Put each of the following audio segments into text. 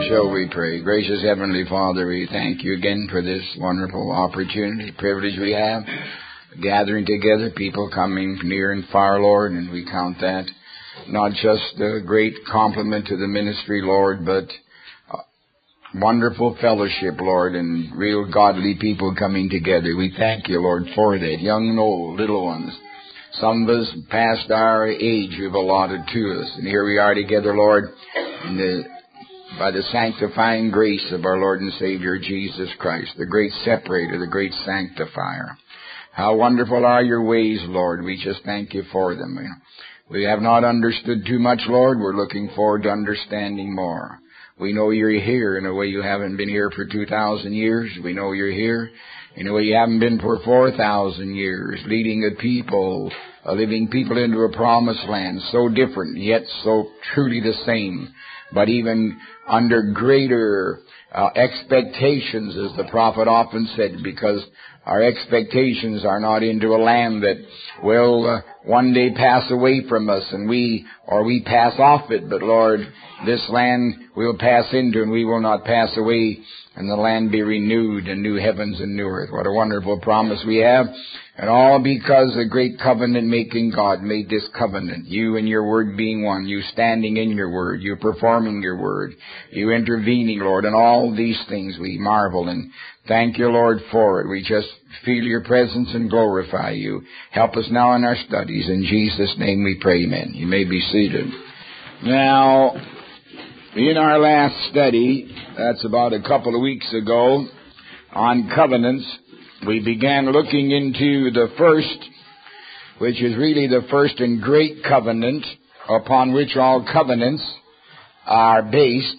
Shall we pray? Gracious Heavenly Father, we thank you again for this wonderful opportunity, privilege we have, gathering together, people coming near and far, Lord, and we count that not just a great compliment to the ministry, Lord, but wonderful fellowship, Lord, and real godly people coming together. We thank you, Lord, for that, young and old, little ones. Some of us past our age you've allotted to us, and here we are together, Lord, by the sanctifying grace of our Lord and Savior Jesus Christ, the great separator, the great sanctifier. How wonderful are your ways, Lord. We just thank you for them. We have not understood too much, Lord. We're looking forward to understanding more. We know you're here in a way you haven't been here for 2,000 years. We know you're here in a way you haven't been for 4,000 years, leading a people, living people into a promised land, so different, yet so truly the same, but even under greater expectations, as the prophet often said, because our expectations are not into a land that will one day pass away from us and we pass off it, but Lord, this land we'll pass into and we will not pass away, and the land be renewed and new heavens and new earth. What a wonderful promise we have. And all because a great covenant-making God made this covenant. You and your word being one. You standing in your word. You performing your word. You intervening, Lord. And all these things we marvel and thank you, Lord, for it. We just feel your presence and glorify you. Help us now in our studies. In Jesus' name we pray, amen. You may be seated. Now, in our last study, that's about a couple of weeks ago, on covenants, we began looking into the first, which is really the first and great covenant upon which all covenants are based.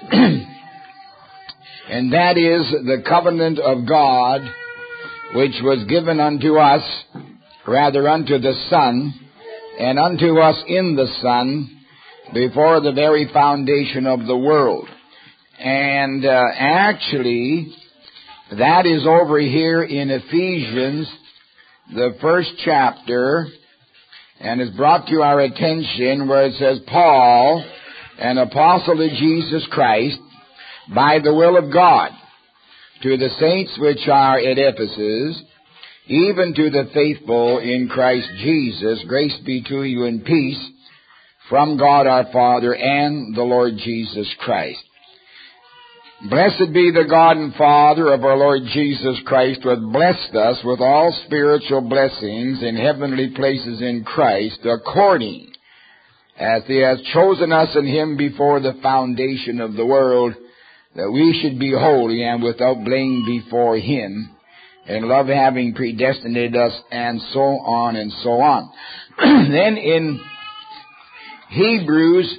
And that is the covenant of God, which was given unto us, rather unto the Son, and unto us in the Son, before the very foundation of the world. And actually, that is over here in Ephesians, the first chapter, and is brought to our attention where it says, Paul, an apostle of Jesus Christ, by the will of God, to the saints which are at Ephesus, even to the faithful in Christ Jesus, grace be to you and peace from God our Father and the Lord Jesus Christ. Blessed be the God and Father of our Lord Jesus Christ, who hath blessed us with all spiritual blessings in heavenly places in Christ, according as he hath chosen us in him before the foundation of the world, that we should be holy and without blame before him, in love having predestinated us, and so on and so on. Then in Hebrews,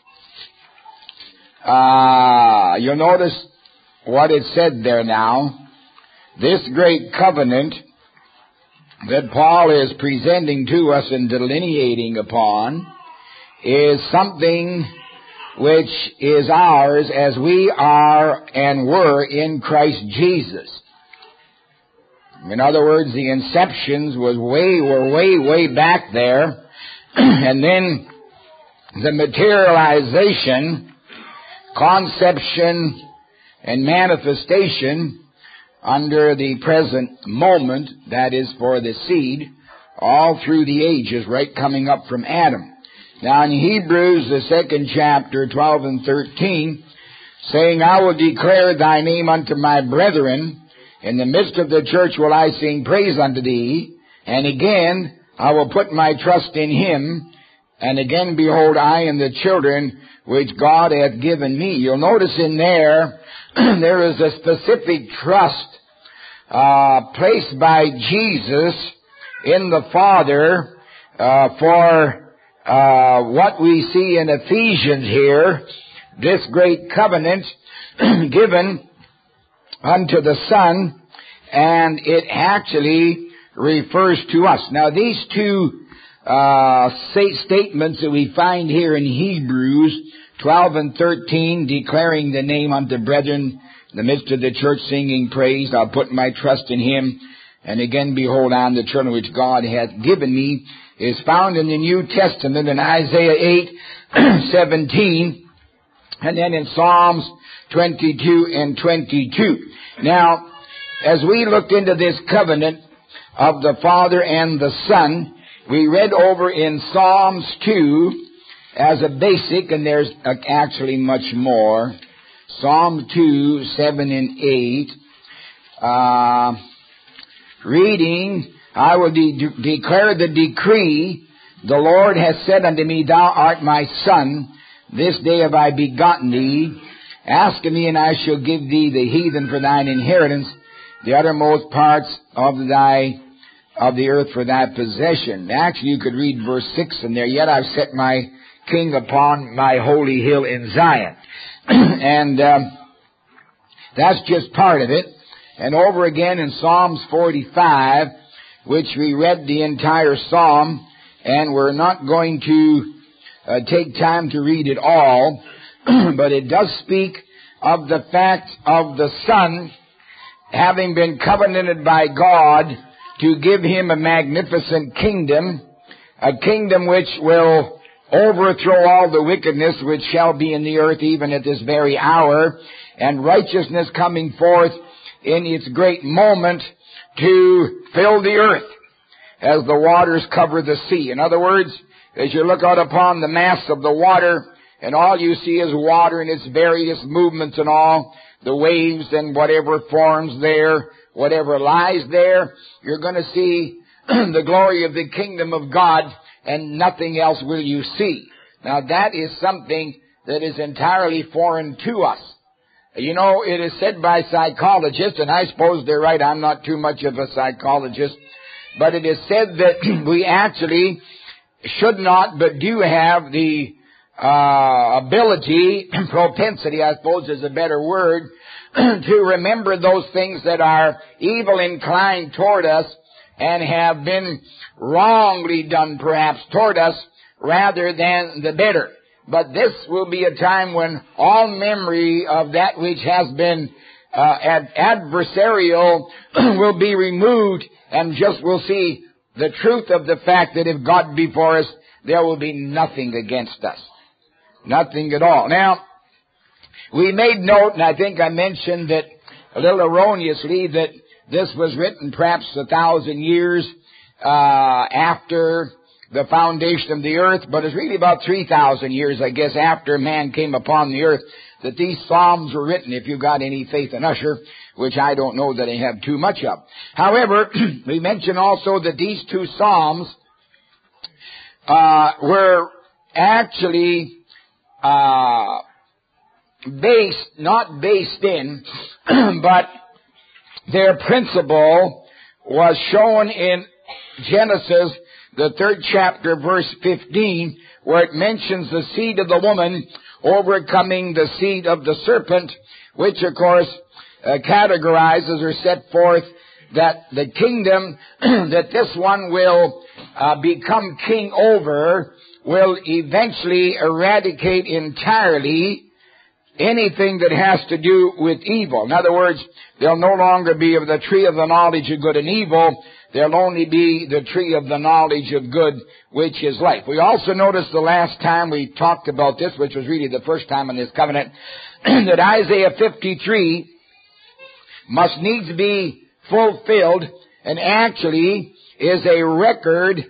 you'll notice what it said there now. This great covenant that Paul is presenting to us and delineating upon is something which is ours as we are and were in Christ Jesus. In other words, the inceptions were way back there, and then the materialization, conception, and manifestation under the present moment, that is for the seed, all through the ages, right coming up from Adam. Now in Hebrews, the second chapter, 12 and 13, saying, I will declare thy name unto my brethren, in the midst of the church will I sing praise unto thee, and again I will put my trust in him, and again, behold, I and the children which God hath given me. You'll notice in there, there is a specific trust placed by Jesus in the Father for what we see in Ephesians here, this great covenant given unto the Son, and it actually refers to us. Now, these two statements that we find here in Hebrews 12 and 13, declaring the name unto brethren in the midst of the church, singing praise, I'll put my trust in him, and again, behold, I am the children which God hath given me, is found in the New Testament in Isaiah 8, 17, and then in Psalms 22 and 22. Now, as we looked into this covenant of the Father and the Son, we read over in Psalms 2 as a basic, and there's actually much more. Psalm 2, 7 and 8. Reading, I will declare the decree. The Lord has said unto me, Thou art my Son. This day have I begotten thee. Ask of me, and I shall give thee the heathen for thine inheritance, the uttermost parts of the earth for thy possession. Actually, you could read verse 6 in there. Yet I've set my king upon my holy hill in Zion. And that's just part of it. And over again in Psalms 45, which we read the entire psalm, and we're not going to take time to read it all, but it does speak of the fact of the Son having been covenanted by God to give him a magnificent kingdom, a kingdom which will overthrow all the wickedness which shall be in the earth even at this very hour, and righteousness coming forth in its great moment to fill the earth as the waters cover the sea. In other words, as you look out upon the mass of the water, and all you see is water in its various movements and all, the waves and whatever forms there, whatever lies there, you're going to see the glory of the kingdom of God, and nothing else will you see. Now that is something that is entirely foreign to us. You know, it is said by psychologists, and I suppose they're right, I'm not too much of a psychologist, but it is said that we actually should not, but do have the ability, propensity, I suppose is a better word, to remember those things that are evil inclined toward us and have been wrongly done perhaps toward us rather than the better. But this will be a time when all memory of that which has been adversarial will be removed, and just we'll see the truth of the fact that if God be for us, there will be nothing against us. Nothing at all. Now, we made note, and I think I mentioned that a little erroneously, that this was written perhaps 1,000 years after the foundation of the earth, but it's really about 3,000 years, I guess, after man came upon the earth, that these Psalms were written, if you've got any faith in Usher, which I don't know that I have too much of. However, we mentioned also that these two Psalms were actually not based in, but their principle was shown in Genesis, the 3rd chapter, verse 15, where it mentions the seed of the woman overcoming the seed of the serpent, which of course categorizes or set forth that the kingdom that this one will become king over will eventually eradicate entirely anything that has to do with evil. In other words, there'll no longer be of the tree of the knowledge of good and evil. There'll only be the tree of the knowledge of good, which is life. We also noticed the last time we talked about this, which was really the first time in this covenant, that Isaiah 53 must needs be fulfilled, and actually is a record,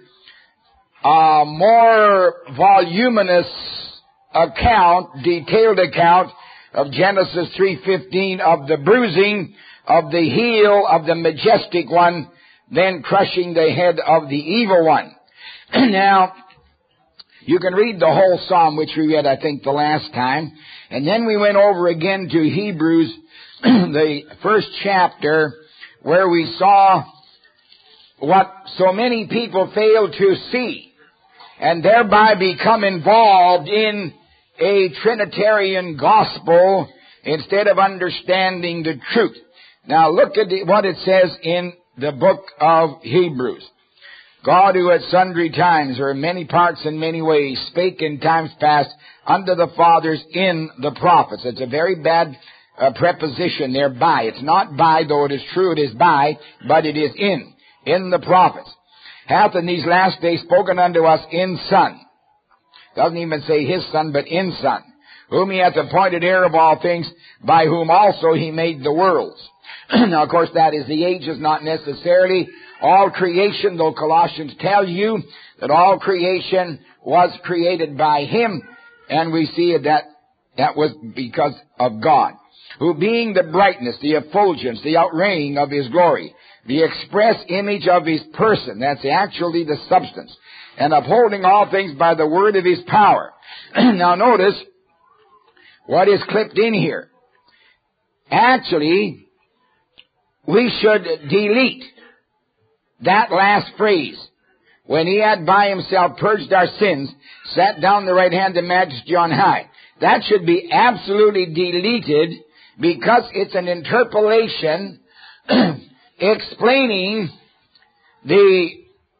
more voluminous account, detailed account of Genesis 3:15 of the bruising of the heel of the majestic one, then crushing the head of the evil one. Now, you can read the whole psalm, which we read, I think, the last time. And then we went over again to Hebrews, the 1st chapter, where we saw what so many people fail to see, and thereby become involved in a Trinitarian gospel instead of understanding the truth. Now look at what it says in the book of Hebrews. God, who at sundry times or in many parts and many ways spake in times past unto the fathers in the prophets. It's a very bad preposition there, by. It's not by, though it is true it is by, but it is in the prophets. Hath in these last days spoken unto us in Son. Doesn't even say his Son, but in Son. whom he hath appointed heir of all things, by whom also he made the worlds. Now, of course, that is the ages, not necessarily all creation, though Colossians tell you that all creation was created by him, and we see that was because of God, who being the brightness, the effulgence, the outraying of his glory, the express image of his person, that's actually the substance, and upholding all things by the word of his power. Now notice what is clipped in here. Actually, we should delete that last phrase. When he had by himself purged our sins, sat down the right hand of majesty on high. That should be absolutely deleted because it's an interpolation explaining the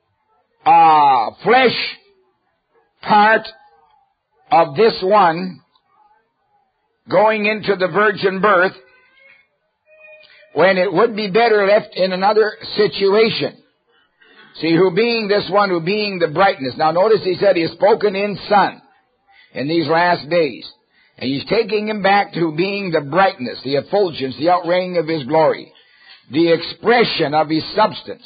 flesh part of this one going into the virgin birth, when it would be better left in another situation. See, who being this one, who being the brightness. Now notice he said he has spoken in Son in these last days. And he's taking him back to being the brightness, the effulgence, the outraying of his glory, the expression of his substance,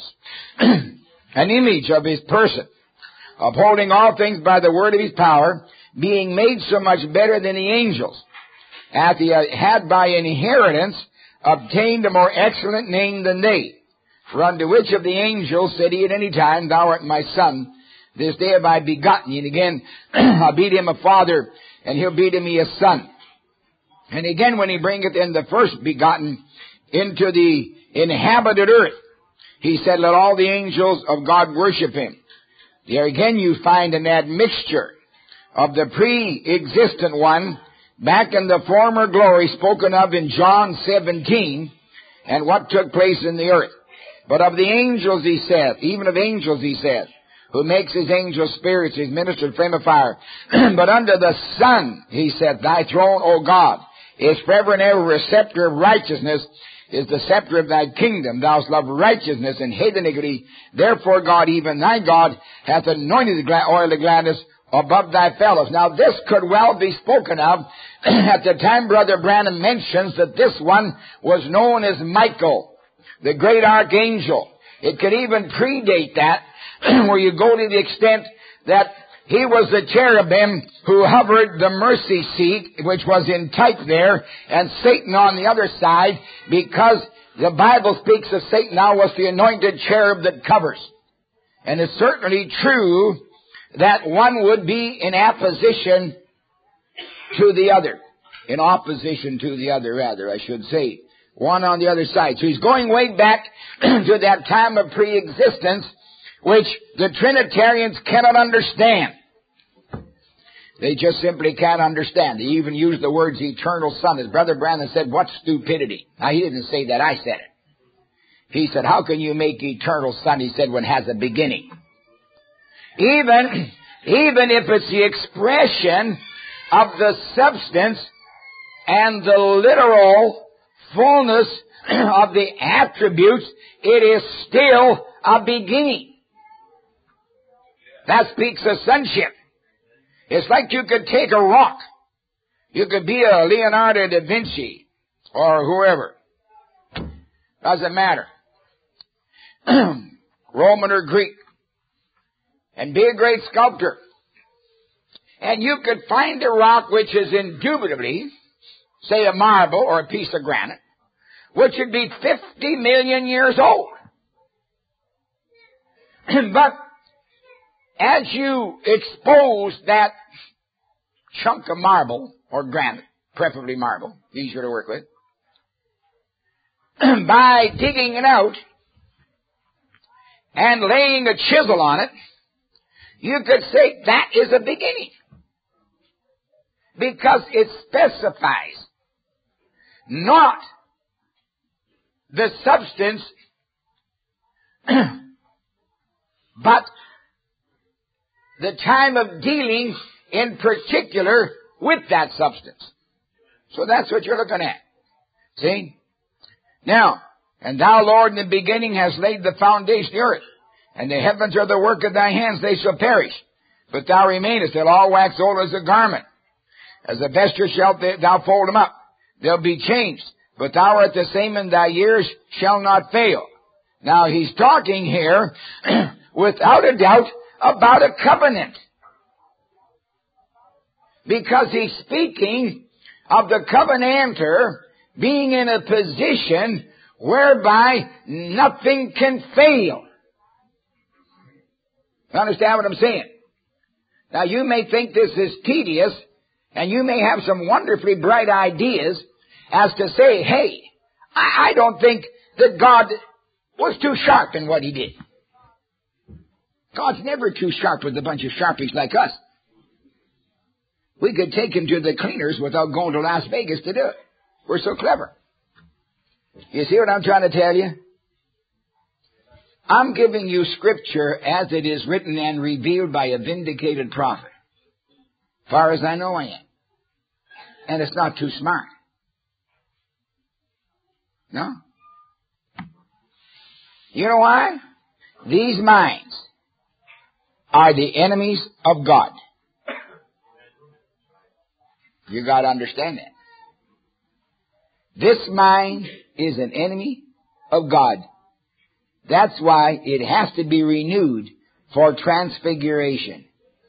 an image of his person, upholding all things by the word of his power, being made so much better than the angels, as he had by inheritance obtained a more excellent name than they. For unto which of the angels said he at any time, Thou art my son, this day have I begotten thee. And again, I'll beat him a father, and he'll beat me a son. And again, when he bringeth in the first begotten into the inhabited earth, he said, Let all the angels of God worship him. There again you find an admixture of the pre-existent one back in the former glory spoken of in John 17, and what took place in the earth. But of the angels, he said, even of angels, he said, who makes his angels spirits, his ministers flame of fire. But unto the Son, he said, Thy throne, O God, is forever and ever. A scepter of righteousness is the scepter of thy kingdom. Thou hast loved righteousness and hate iniquity. Therefore God, even thy God, hath anointed the oil of gladness above thy fellows. Now this could well be spoken of at the time Brother Branham mentions that this one was known as Michael, the great archangel. It could even predate that, where you go to the extent that he was the cherubim who hovered the mercy seat, which was in type there, and Satan on the other side, because the Bible speaks of Satan now was the anointed cherub that covers. And it's certainly true that one would be in opposition to the other. In opposition to the other, rather, I should say. One on the other side. So he's going way back to that time of pre-existence, which the Trinitarians cannot understand. They just simply can't understand. They even use the words eternal Son. As Brother Branham said, what stupidity. Now, he didn't say that, I said it. He said, how can you make eternal Son, he said, when it has a beginning? Even if it's the expression of the substance and the literal fullness of the attributes, it is still a beginning. That speaks of sonship. It's like you could take a rock. You could be a Leonardo da Vinci or whoever. Doesn't matter. Roman or Greek. And be a great sculptor. And you could find a rock which is indubitably, say a marble or a piece of granite, which would be 50 million years old. But as you expose that chunk of marble or granite, preferably marble, easier to work with, by digging it out and laying a chisel on it, you could say that is a beginning. Because it specifies not the substance, but the time of dealing in particular with that substance. So that's what you're looking at. See? Now, and thou, Lord, in the beginning hast laid the foundation of the earth, and the heavens are the work of thy hands, they shall perish. But thou remainest, they'll all wax old as a garment. As a vesture shalt thou fold them up. They'll be changed. But thou art the same, and thy years shall not fail. Now he's talking here, without a doubt, about a covenant. Because he's speaking of the covenanter being in a position whereby nothing can fail. You understand what I'm saying? Now you may think this is tedious, and you may have some wonderfully bright ideas as to say, hey, I don't think that God was too sharp in what he did. God's never too sharp with a bunch of sharpies like us. We could take him to the cleaners without going to Las Vegas to do it. We're so clever. You see what I'm trying to tell you? I'm giving you Scripture as it is written and revealed by a vindicated prophet. As far as I know, I am. And it's not too smart. No? You know why? These minds are the enemies of God. You got to understand that. This mind is an enemy of God. That's why it has to be renewed for transfiguration.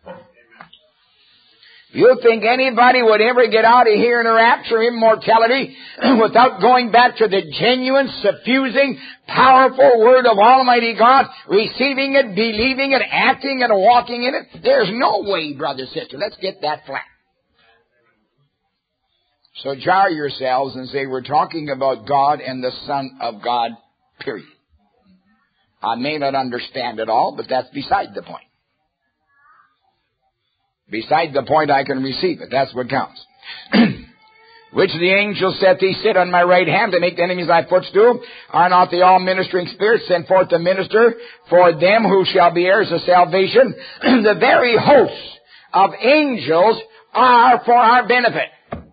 You think anybody would ever get out of here in a rapture immortality without going back to the genuine, suffusing, powerful Word of Almighty God, receiving it, believing it, acting and walking in it? There's no way, brother, sister. Let's get that flat. So jar yourselves and say, we're talking about God and the Son of God, period. I may not understand it all, but that's beside the point. Beside the point, I can receive it. That's what counts. Which the angel saith, He sit on my right hand to make the enemies thy footstool. Are not the all-ministering spirits sent forth to minister for them who shall be heirs of salvation? The very hosts of angels are for our benefit.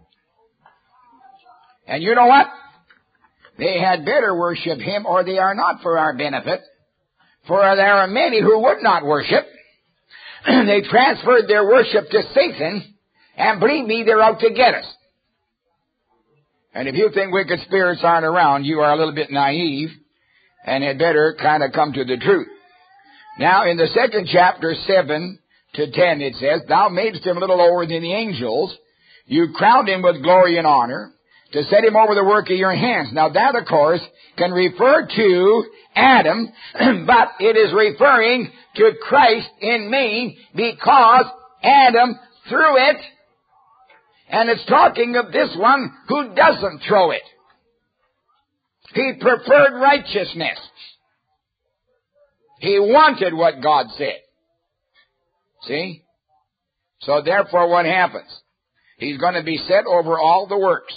And you know what? They had better worship Him, or they are not for our benefit. For there are many who would not worship. They transferred their worship to Satan, and believe me, they're out to get us. And if you think wicked spirits aren't around, you are a little bit naive, and had better kind of come to the truth. Now, in the second chapter, 7 to 10, it says, Thou madest him a little lower than the angels. You crowned him with glory and honor, to set him over the work of your hands. Now that, of course, can refer to Adam, but it is referring to Christ in me, because Adam threw it, and it's talking of this one who doesn't throw it. He preferred righteousness. He wanted what God said. See? So therefore what happens? He's going to be set over all the works.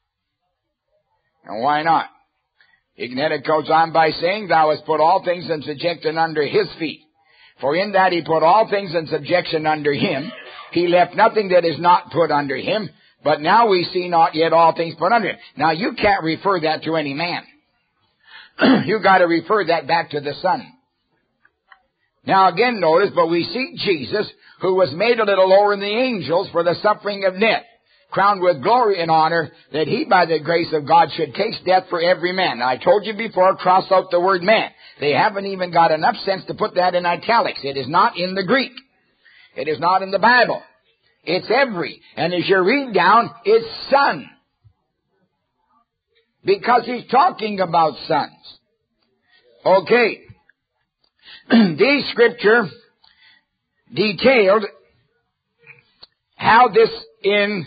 And why not? Then it goes on by saying, Thou hast put all things in subjection under His feet. For in that He put all things in subjection under Him. He left nothing that is not put under Him. But now we see not yet all things put under Him. Now you can't refer that to any man. You got to refer that back to the Son. Now again notice, but we see Jesus, who was made a little lower than the angels for the suffering of death, crowned with glory and honor, that He by the grace of God should taste death for every man. Now I told you before, cross out the word man. They haven't even got enough sense to put that in italics. It is not in the Greek. It is not in the Bible. It's every. And as you read down, it's son. Because He's talking about sons. Okay. These Scripture detailed how this in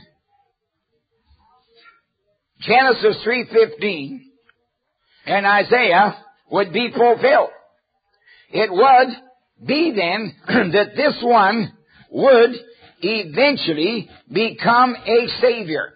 Genesis 3:15 and Isaiah would be fulfilled. It would be then that this one would eventually become a Savior.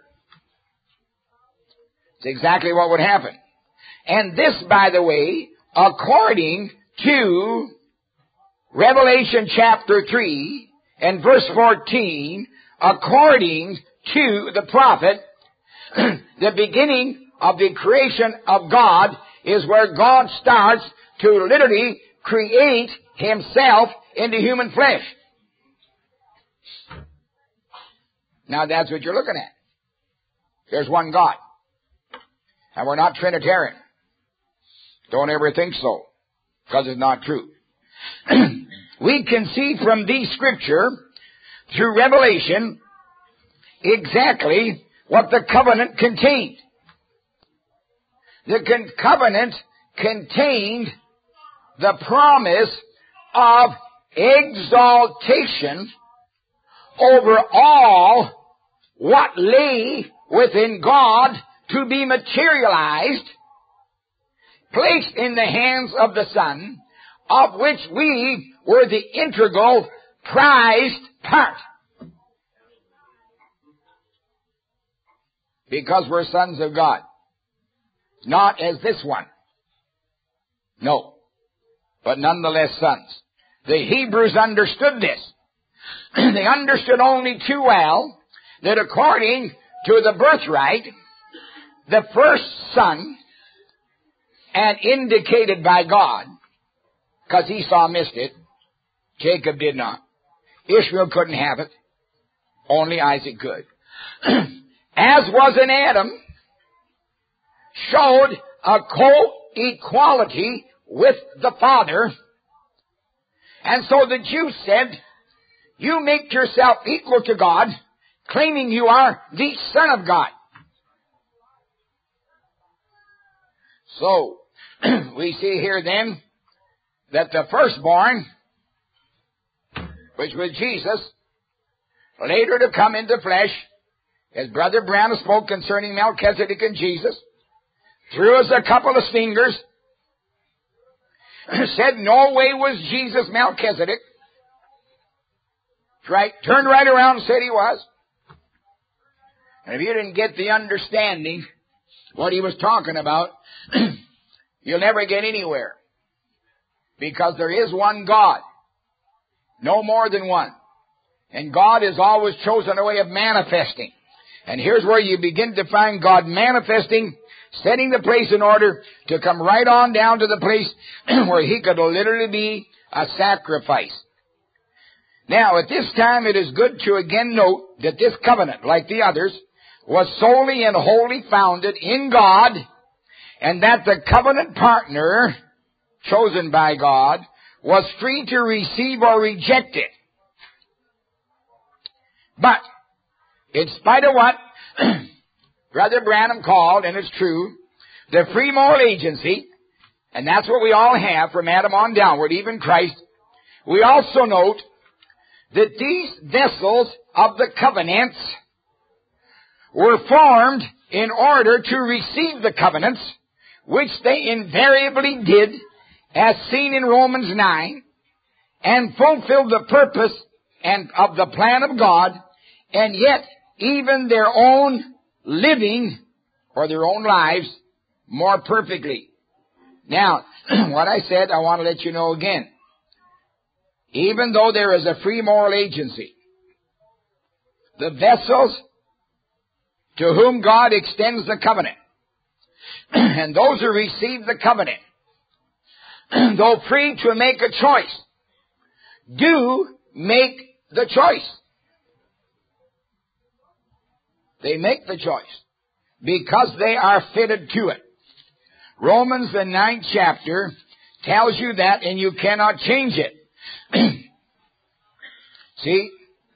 It's exactly what would happen. And this, by the way, according to Revelation chapter 3 and verse 14, according to the prophet, the beginning of the creation of God is where God starts to literally create Himself into human flesh. Now that's what you're looking at. There's one God. And we're not Trinitarian. Don't ever think so, because it's not true. We can see from the Scripture, through Revelation, exactly what the covenant contained. The covenant contained the promise of exaltation over all what lay within God to be materialized, placed in the hands of the Son, of which we were the integral, prized part. Because we're sons of God. Not as this one. No. But nonetheless sons. The Hebrews understood this. They understood only too well that according to the birthright, the first son, and indicated by God, because Esau missed it, Jacob did not. Ishmael couldn't have it. Only Isaac could. As was in Adam, showed a co-equality with the Father. And so the Jews said, you make yourself equal to God, claiming you are the Son of God. So, we see here then that the firstborn, which was Jesus, later to come into flesh, as Brother Branham spoke concerning Melchizedek and Jesus, threw us a couple of fingers, said no way was Jesus Melchizedek. Right, turned right around and said he was. And if you didn't get the understanding what he was talking about, you'll never get anywhere. Because there is one God. No more than one. And God is always chosen a way of manifesting. And here's where you begin to find God manifesting, setting the place in order to come right on down to the place where he could literally be a sacrifice. Now, at this time, it is good to again note that this covenant, like the others, was solely and wholly founded in God, and that the covenant partner, chosen by God, was free to receive or reject it. But, in spite of what Brother Branham called, and it's true, the free moral agency, and that's what we all have from Adam on downward, even Christ, we also note that these vessels of the covenants were formed in order to receive the covenants, which they invariably did, as seen in Romans 9, and fulfilled the purpose and of the plan of God, and yet even their own living, or their own lives, more perfectly. Now, what I said, I want to let you know again. Even though there is a free moral agency, the vessels to whom God extends the covenant, and those who receive the covenant, though free to make a choice, do make the choice. They make the choice because they are fitted to it. Romans, the 9th chapter, tells you that, and you cannot change it. See?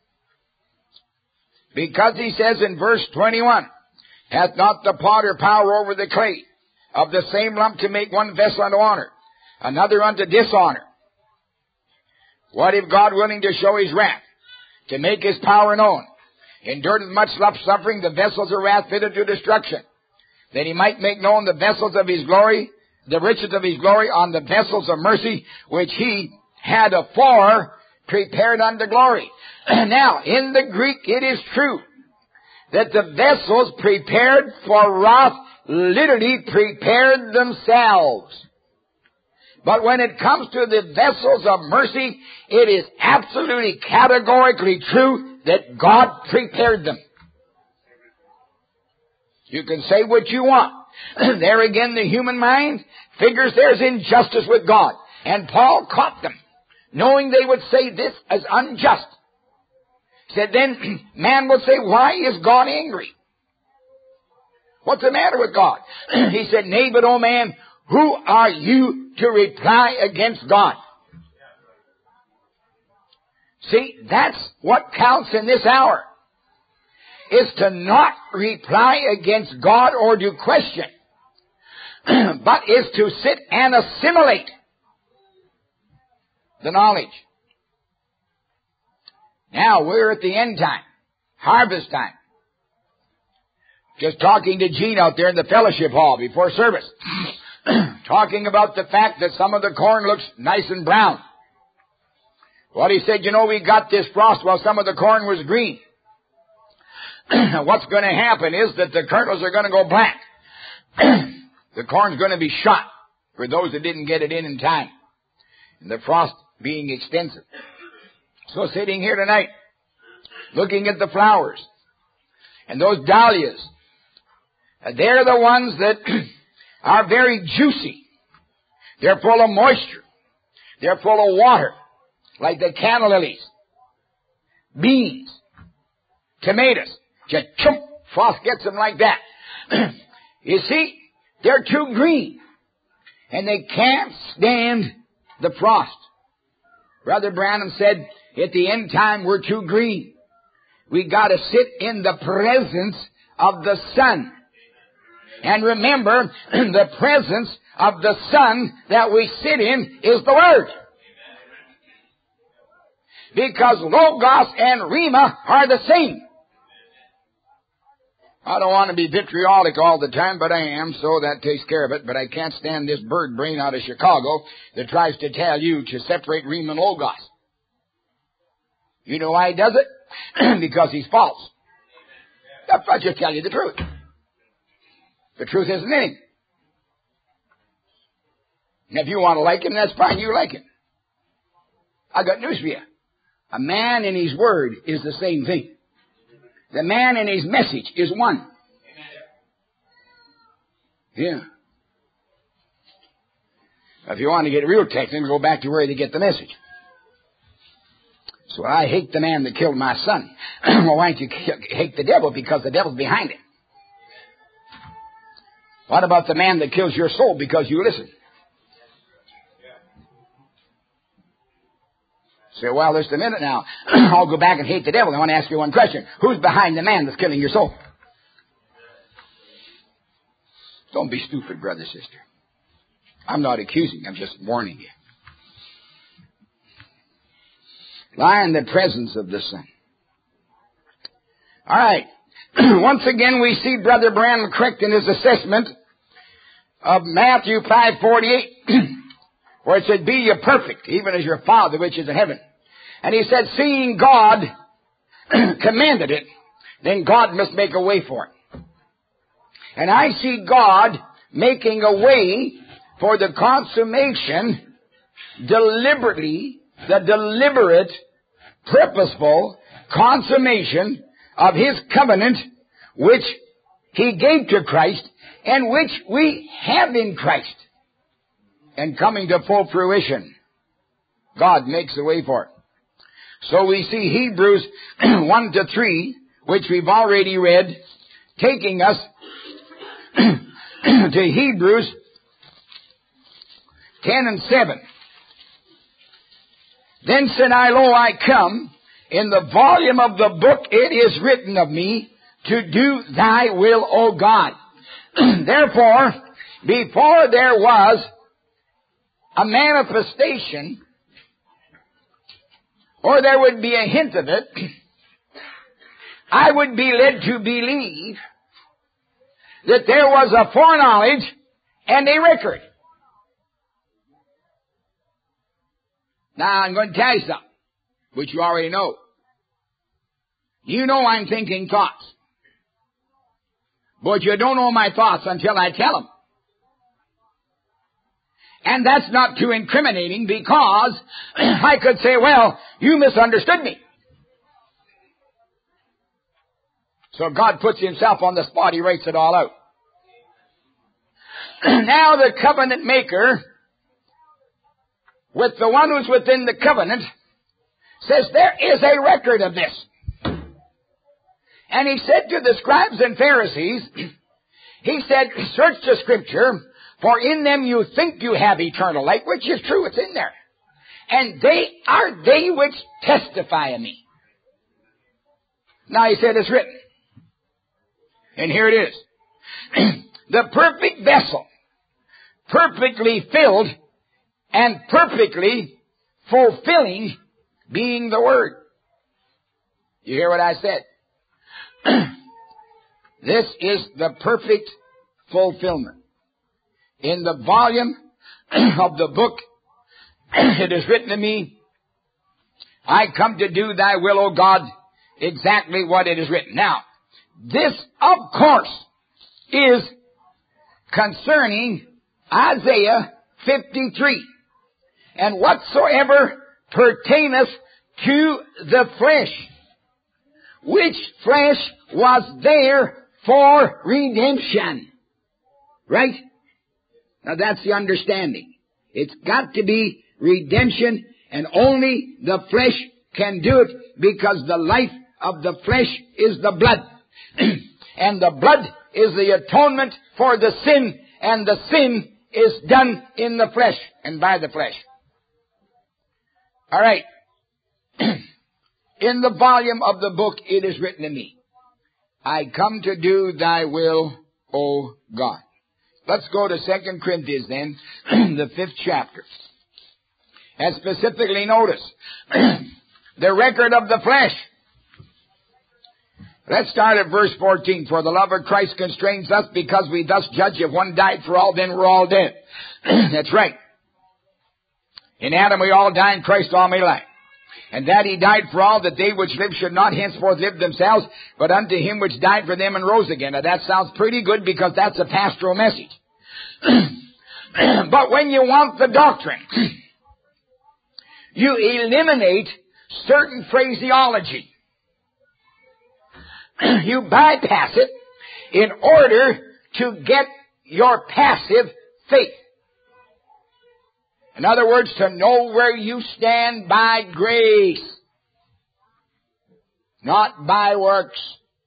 Because he says in verse 21, hath not the potter power over the clay, of the same lump to make one vessel unto honor, another unto dishonor? What if God, willing to show his wrath, to make his power known, endured with much suffering the vessels of wrath fitted to destruction, that he might make known the vessels of his glory, the riches of his glory on the vessels of mercy, which he had afore prepared unto glory. Now, in the Greek, it is true that the vessels prepared for wrath literally prepared themselves. But when it comes to the vessels of mercy, it is absolutely categorically true that God prepared them. You can say what you want. There again, the human mind figures there's injustice with God. And Paul caught them, knowing they would say this as unjust. He said, then man will say, why is God angry? What's the matter with God? He said, nay, but oh man, who are you to reply against God? See, that's what counts in this hour, is to not reply against God or to question, but is to sit and assimilate the knowledge. Now, we're at the end time, harvest time. Just talking to Gene out there in the fellowship hall before service. Talking about the fact that some of the corn looks nice and brown. Well, he said, you know, we got this frost while some of the corn was green. What's going to happen is that the kernels are going to go black. The corn's going to be shot for those that didn't get it in time. And the frost being extensive. So sitting here tonight, looking at the flowers, and those dahlias, they're the ones that are very juicy. They're full of moisture. They're full of water, like the canna lilies, beans, tomatoes. Just chump, frost gets them like that. You see, they're too green, and they can't stand the frost. Brother Branham said, at the end time, we're too green. We got to sit in the presence of the sun. And remember, the presence of the sun that we sit in is the Word. Because Logos and Rhema are the same. I don't want to be vitriolic all the time, but I am, so that takes care of it. But I can't stand this bird brain out of Chicago that tries to tell you to separate Rhema and Logos. You know why he does it? Because he's false. I'll just tell you the truth. The truth isn't in him. And if you want to like him, that's fine. You like him. I got news for you. A man and his word is the same thing. The man and his message is one. Yeah. If you want to get real technical, go back to where they get the message. So I hate the man that killed my son. Well, why don't you hate the devil? Because the devil's behind it. What about the man that kills your soul because you listen? Say, well, just a minute now. I'll go back and hate the devil. I want to ask you one question. Who's behind the man that's killing your soul? Don't be stupid, brother, sister. I'm not accusing. I'm just warning you. Lie in the presence of the sun. All right. Once again, we see Brother Branham correct in his assessment of Matthew 5:48, where it said, be ye perfect, even as your Father which is in heaven. And he said, seeing God commanded it, then God must make a way for it. And I see God making a way for the consummation deliberately, the deliberate, purposeful consummation of His covenant, which He gave to Christ, and which we have in Christ. And coming to full fruition, God makes a way for it. So we see Hebrews 1-3, which we've already read, taking us to Hebrews 10:7. Then said I, lo, I come. In the volume of the book it is written of me, to do thy will, O God. Therefore, before there was a manifestation, or there would be a hint of it, I would be led to believe that there was a foreknowledge and a record. Now, I'm going to tell you something, which you already know. You know I'm thinking thoughts. But you don't know my thoughts until I tell them. And that's not too incriminating, because I could say, well, you misunderstood me. So God puts Himself on the spot. He writes it all out. Now the covenant maker, with the one who's within the covenant, says there is a record of this. And he said to the scribes and Pharisees, he said, search the Scripture, for in them you think you have eternal life, which is true, it's in there. And they are they which testify of me. Now he said it's written. And here it is. The perfect vessel, perfectly filled and perfectly fulfilling, being the Word. You hear what I said? This is the perfect fulfillment. In the volume of the book, it is written to me, I come to do thy will, O God, exactly what it is written. Now, this, of course, is concerning Isaiah 53. And whatsoever pertaineth to the flesh, which flesh was there for redemption. Right? Now that's the understanding. It's got to be redemption, and only the flesh can do it, because the life of the flesh is the blood. And the blood is the atonement for the sin, and the sin is done in the flesh and by the flesh. All right. In the volume of the book it is written to me, I come to do thy will, O God. Let's go to 2 Corinthians then, the 5th chapter. And specifically notice, the record of the flesh. Let's start at verse 14. For the love of Christ constrains us, because we thus judge, if one died for all, then we're all dead. That's right. In Adam we all die, in Christ all may live. And that he died for all, that they which live should not henceforth live themselves, but unto him which died for them and rose again. Now that sounds pretty good, because that's a pastoral message. But when you want the doctrine, you eliminate certain phraseology. You bypass it in order to get your passive faith. In other words, to know where you stand by grace, not by works.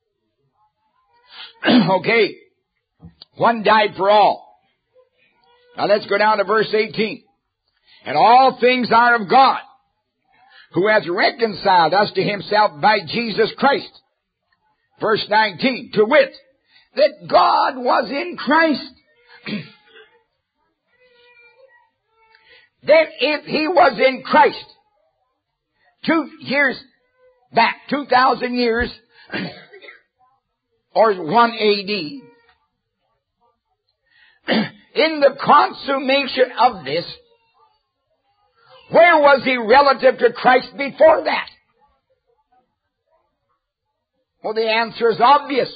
Okay. One died for all. Now let's go down to verse 18. And all things are of God, who has reconciled us to himself by Jesus Christ. Verse 19, to wit, that God was in Christ. Then if he was in Christ 2 years back, 2,000 years, or 1 AD, in the consummation of this, where was he relative to Christ before that? Well, the answer is obvious.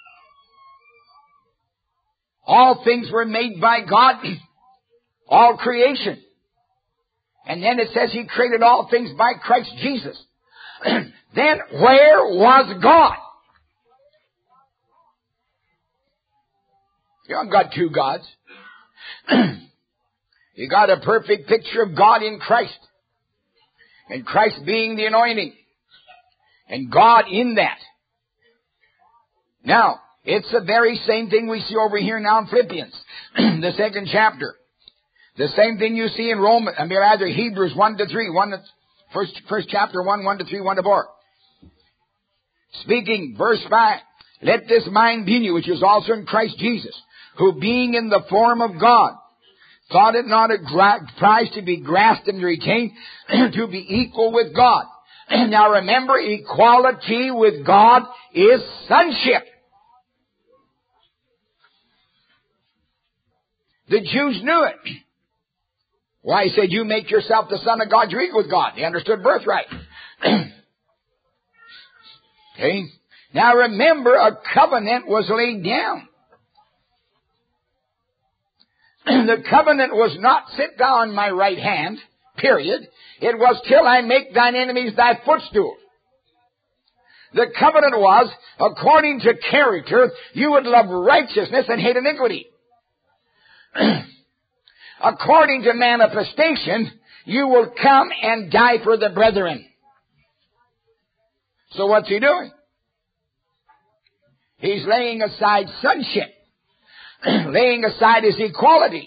All things were made by God, all creation. And then it says he created all things by Christ Jesus. Then where was God? You haven't got two gods. You got a perfect picture of God in Christ. And Christ being the anointing. And God in that. Now, it's the very same thing we see over here now in Philippians, the 2nd chapter. The same thing you see in Hebrews 1-3, first chapter 1-3, 1-4. Speaking, verse 5, let this mind be in you, which is also in Christ Jesus, who being in the form of God, thought it not a prize to be grasped and retained, to be equal with God. Now remember, equality with God is sonship. The Jews knew it. Why, he said, you make yourself the son of God, you're equal with God. They understood birthright. Okay? Now remember, a covenant was laid down. The covenant was not sit thou on my right hand, period. It was till I make thine enemies thy footstool. The covenant was, according to character, you would love righteousness and hate iniquity. According to manifestation, you will come and die for the brethren. So what's he doing? He's laying aside sonship, laying aside his equality.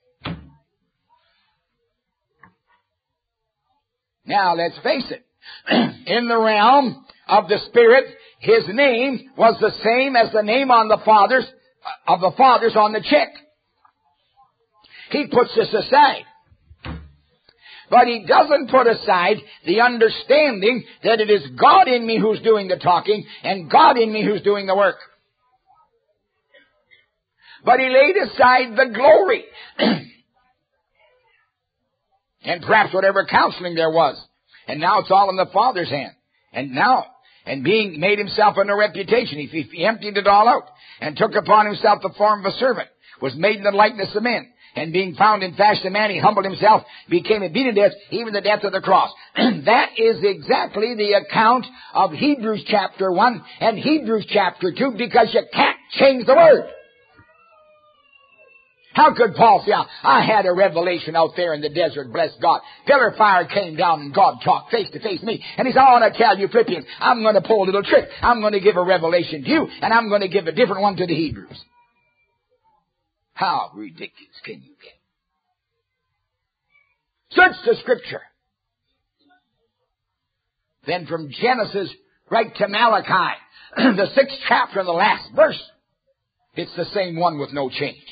Now, let's face it. In the realm of the Spirit, his name was the same as the name on the fathers on the check. He puts this aside. But he doesn't put aside the understanding that it is God in me who's doing the talking and God in me who's doing the work. But he laid aside the glory. And perhaps whatever counseling there was. And now it's all in the Father's hand. And being made himself a no reputation, he emptied it all out and took upon himself the form of a servant, was made in the likeness of men. And being found in fashion of man, he humbled himself, became obedient to death, even the death of the cross. That is exactly the account of Hebrews chapter 1 and Hebrews chapter 2, because you can't change the Word. How could Paul say, I had a revelation out there in the desert, bless God. Pillar fire came down and God talked face to face to me. And he said, I want to tell you, Philippians, I'm going to pull a little trick. I'm going to give a revelation to you, and I'm going to give a different one to the Hebrews. How ridiculous can you get? Search the Scripture. Then from Genesis right to Malachi, the 6th chapter and the last verse, it's the same one with no change.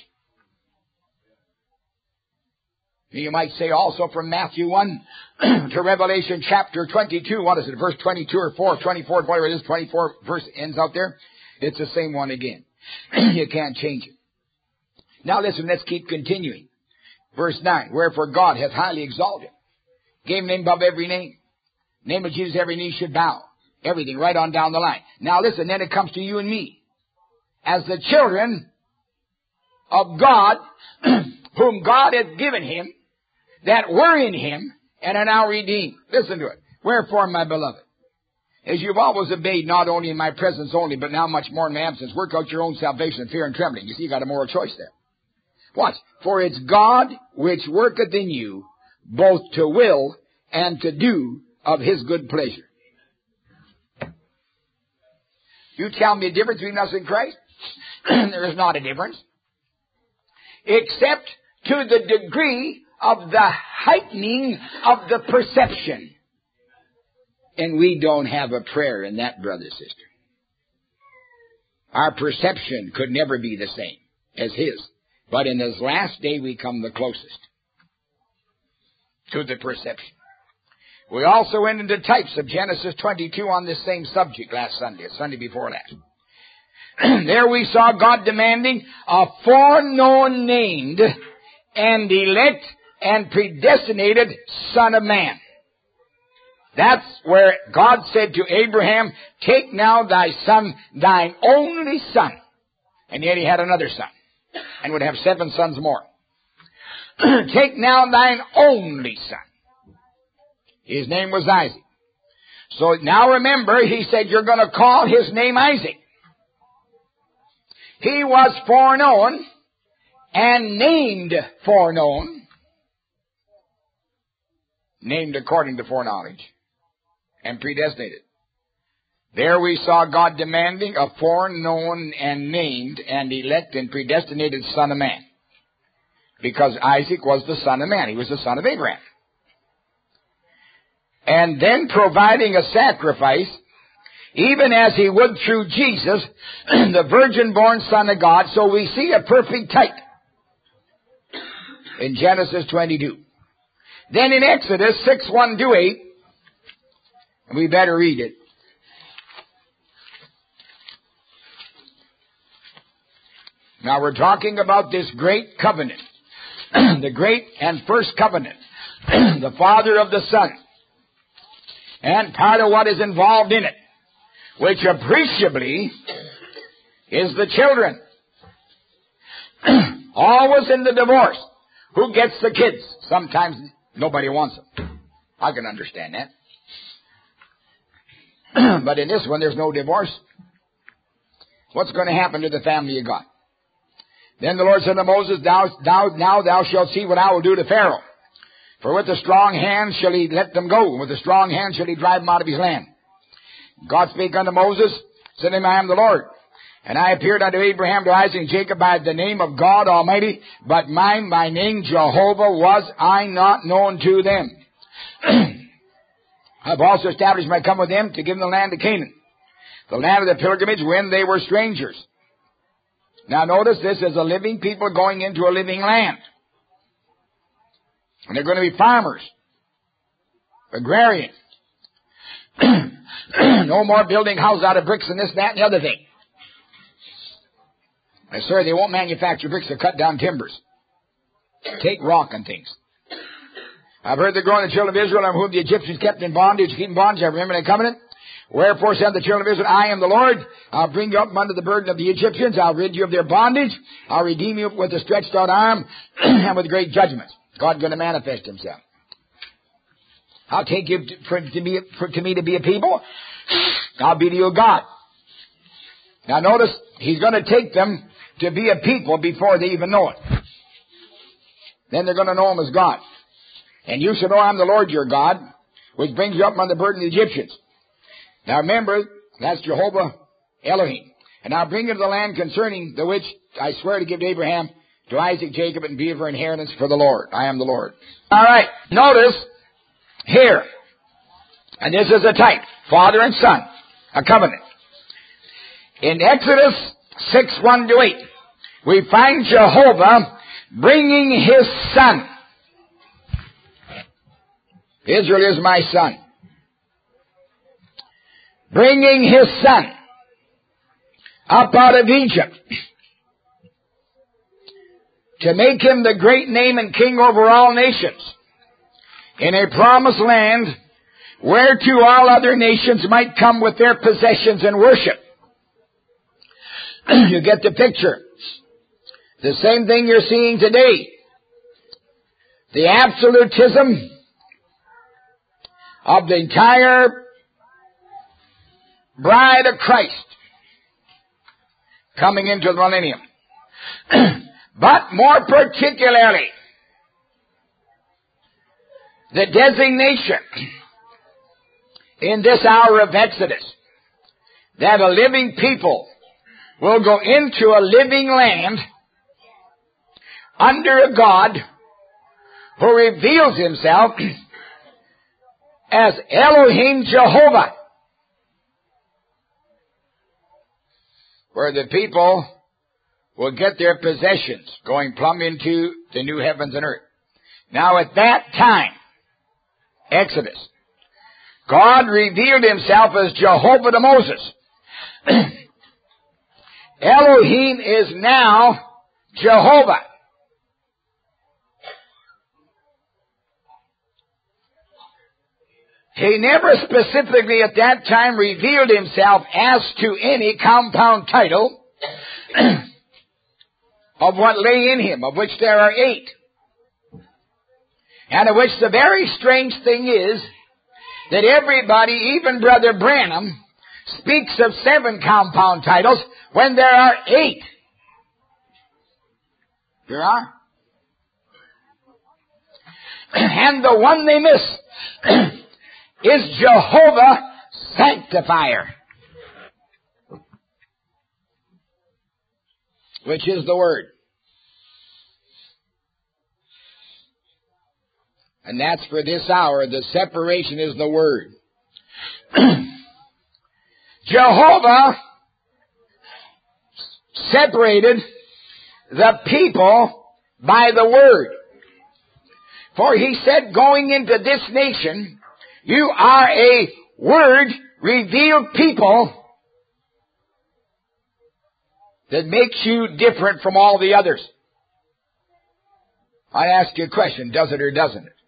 You might say also from Matthew 1 to Revelation chapter 22, what is it, verse 22 or 4, 24, whatever it is, 24 verse ends out there. It's the same one again. You can't change it. Now listen, let's keep continuing. Verse 9, wherefore God hath highly exalted, gave him name above every name. Name of Jesus, every knee should bow. Everything, right on down the line. Now listen, then it comes to you and me. As the children of God, whom God hath given him, that were in him, and are now redeemed. Listen to it. Wherefore, my beloved, as you've always obeyed, not only in my presence only, but now much more in my absence, work out your own salvation in fear and trembling. You see, you got a moral choice there. Watch. For it's God which worketh in you, both to will and to do of his good pleasure. You tell me a difference between us and Christ? There is not a difference. Except to the degree of the heightening of the perception. And we don't have a prayer in that, brother, sister. Our perception could never be the same as his. But in his last day we come the closest to the perception. We also went into types of Genesis 22 on this same subject last Sunday, Sunday before last. There we saw God demanding a foreknown, named, and elect, and predestinated Son of Man. That's where God said to Abraham, take now thy son, thine only son. And yet he had another son, and would have 7 sons more. Take now thine only son. His name was Isaac. So now remember, he said, you're going to call his name Isaac. He was foreknown and named foreknown. Named according to foreknowledge. And predestinated. There we saw God demanding a foreknown and named and elect and predestinated Son of Man. Because Isaac was the son of man. He was the son of Abraham. And then providing a sacrifice, even as he would through Jesus, the virgin-born Son of God. So we see a perfect type in Genesis 22. Then in Exodus 6:1-8, we better read it. Now we're talking about this great covenant, the great and first covenant, the Father of the Son, and part of what is involved in it, which appreciably is the children. Always in the divorce. Who gets the kids? Sometimes nobody wants them. I can understand that. But in this one, there's no divorce. What's going to happen to the family of God? Then the Lord said to Moses, thou shalt see what I will do to Pharaoh. For with a strong hand shall he let them go, and with a strong hand shall he drive them out of his land. God spake unto Moses, said to him, I am the Lord. And I appeared unto Abraham, to Isaac, and Jacob by the name of God Almighty, but my name Jehovah was I not known to them. I've also established my covenant with them to give them the land of Canaan, the land of the pilgrimage when they were strangers. Now notice, this is a living people going into a living land. And they're going to be farmers, agrarian. No more building houses out of bricks and this, that, and the other thing. I swear they won't manufacture bricks to cut down timbers. Take rock and things. I've heard the groan of the children of Israel, and whom the Egyptians kept in bondage, keep in bondage, I remember the covenant. Wherefore said the children of Israel, I am the Lord. I'll bring you up under the burden of the Egyptians. I'll rid you of their bondage. I'll redeem you with a stretched out arm and with great judgments. God's going to manifest himself. I'll take you to me to be a people. I'll be to you a God. Now notice, he's going to take them to be a people before they even know it. Then they're going to know him as God. And you shall know I'm the Lord your God, which brings you up under the burden of the Egyptians. Now remember, that's Jehovah Elohim. And I'll bring you to the land concerning the which I swear to give to Abraham, to Isaac, Jacob, and be for inheritance for the Lord. I am the Lord. All right, notice here, and this is a type, father and son, a covenant. In Exodus 6:1-8, we find Jehovah bringing his son. Israel is my son. Bringing his son up out of Egypt to make him the great name and king over all nations in a promised land whereto all other nations might come with their possessions and worship. You get the picture. The same thing you're seeing today. The absolutism of the entire bride of Christ coming into the millennium. But more particularly, the designation in this hour of Exodus that a living people will go into a living land under a God who reveals himself as Elohim Jehovah, where the people will get their possessions going plumb into the new heavens and earth. Now at that time, Exodus, God revealed himself as Jehovah to Moses. Elohim is now Jehovah. He never specifically at that time revealed himself as to any compound title of what lay in him, of which there are 8. And of which the very strange thing is that everybody, even Brother Branham, speaks of 7 compound titles when there are 8. There are. And the one they miss is Jehovah Sanctifier, which is the Word. And that's for this hour. The separation is the Word. Jehovah separated the people by the Word. For he said, going into this nation, you are a Word revealed people that makes you different from all the others. I ask you a question, does it or doesn't it?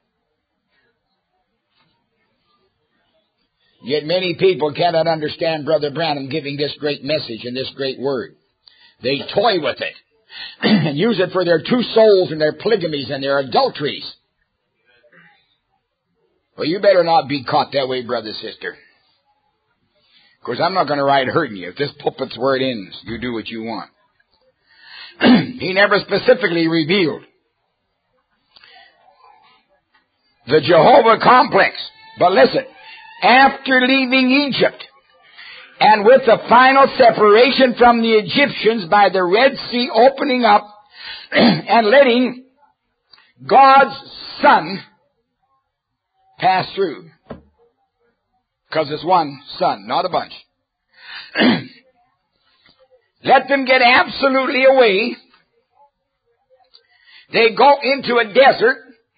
Yet many people cannot understand Brother Branham giving this great message and this great word. They toy with it and use it for their 2 souls and their polygamies and their adulteries. Well, you better not be caught that way, brother, sister. Of course, I'm not going to ride hurting you. If this pulpit's where it ends, you do what you want. He never specifically revealed the Jehovah complex. But listen, after leaving Egypt and with the final separation from the Egyptians by the Red Sea opening up and letting God's Son pass through. Because it's one Son, not a bunch. Let them get absolutely away. They go into a desert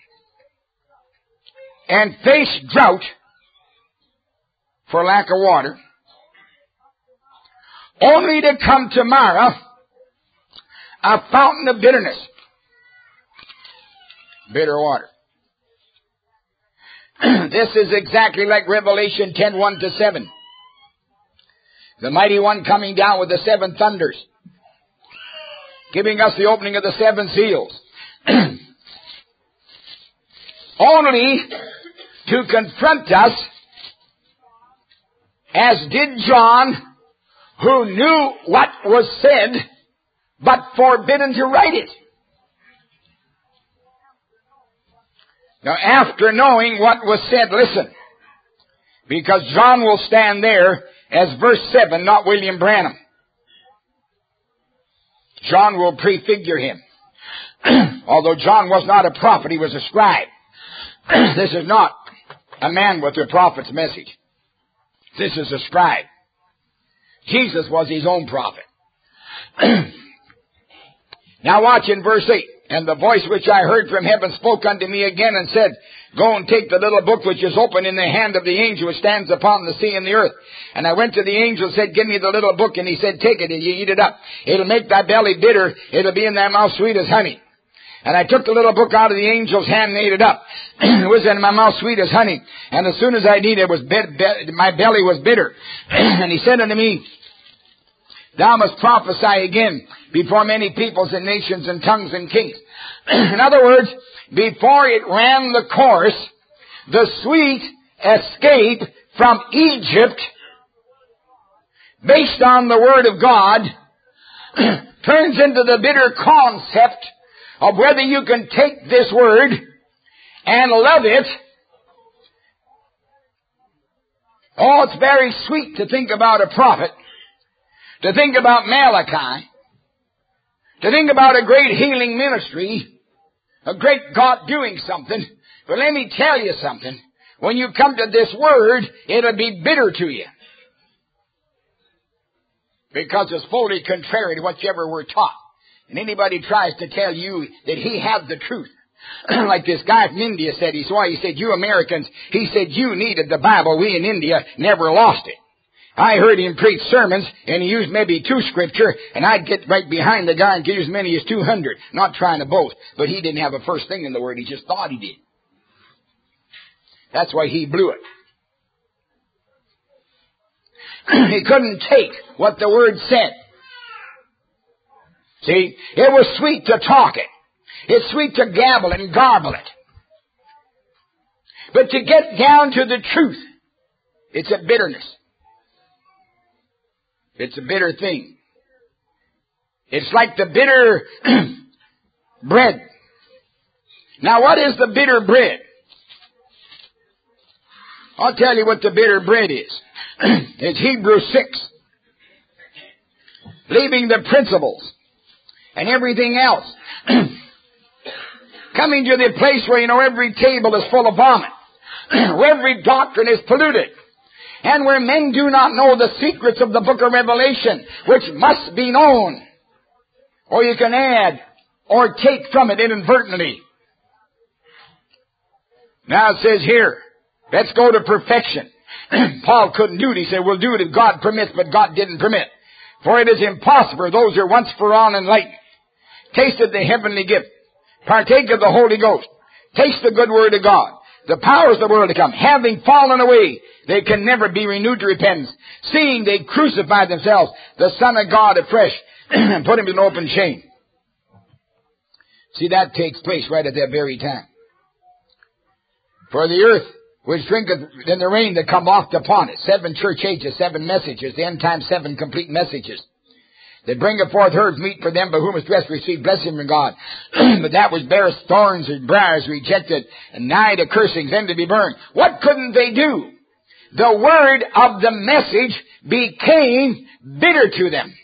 and face drought for lack of water, only to come to Marah, a fountain of bitterness. Bitter water. This is exactly like Revelation 10:1-7. The mighty one coming down with the seven thunders, giving us the opening of the seven seals. Only to confront us, as did John, who knew what was said, but forbidden to write it. Now, after knowing what was said, listen, because John will stand there as verse 7, not William Branham. John will prefigure him. Although John was not a prophet, he was a scribe. This is not a man with a prophet's message. This is a scribe. Jesus was his own prophet. Now watch in verse 8. And the voice which I heard from heaven spoke unto me again and said, Go and take the little book which is open in the hand of the angel which stands upon the sea and the earth. And I went to the angel and said, Give me the little book. And he said, Take it and you eat it up. It'll make thy belly bitter. It'll be in thy mouth sweet as honey. And I took the little book out of the angel's hand and ate it up. It was in my mouth sweet as honey. And as soon as I ate it, my belly was bitter. And he said unto me, Thou must prophesy again before many peoples and nations and tongues and kings. In other words, before it ran the course, the sweet escape from Egypt, based on the Word of God, turns into the bitter concept of whether you can take this Word and love it. Oh, it's very sweet to think about a prophet, to think about Malachi, to think about a great healing ministry, a great God doing something. But let me tell you something. When you come to this Word, it'll be bitter to you. Because it's fully contrary to what you ever were taught. And anybody tries to tell you that he has the truth. Like this guy from India said, he said, you Americans, he said, you needed the Bible. We in India never lost it. I heard him preach sermons, and he used maybe 2 scripture, and I'd get right behind the guy and give as many as 200. Not trying to boast, but he didn't have a first thing in the Word. He just thought he did. That's why he blew it. He couldn't take what the Word said. See, it was sweet to talk it. It's sweet to gabble and garble it. But to get down to the truth, it's a bitterness. It's a bitter thing. It's like the bitter bread. Now, what is the bitter bread? I'll tell you what the bitter bread is. It's Hebrews 6. Leaving the principles and everything else. Coming to the place where, every table is full of vomit. Where every doctrine is polluted. And where men do not know the secrets of the book of Revelation, which must be known. Or you can add or take from it inadvertently. Now it says here, let's go to perfection. Paul couldn't do it. He said, we'll do it if God permits, but God didn't permit. For it is impossible for those who are once for all enlightened, tasted the heavenly gift, partake of the Holy Ghost, taste the good word of God, the powers of the world to come, having fallen away, they can never be renewed to repentance, seeing they crucified themselves, the Son of God afresh, and put him in open shame. See, that takes place right at that very time. For the earth which drinketh in the rain that come oft upon it. 7 church ages, 7 messages, the end time 7 complete messages. That bringeth forth herbs meet for them by whom is dressed receive blessing from God. But that which beareth thorns and briars rejected, and nigh to cursings, and to be burned. What couldn't they do? The word of the message became bitter to them.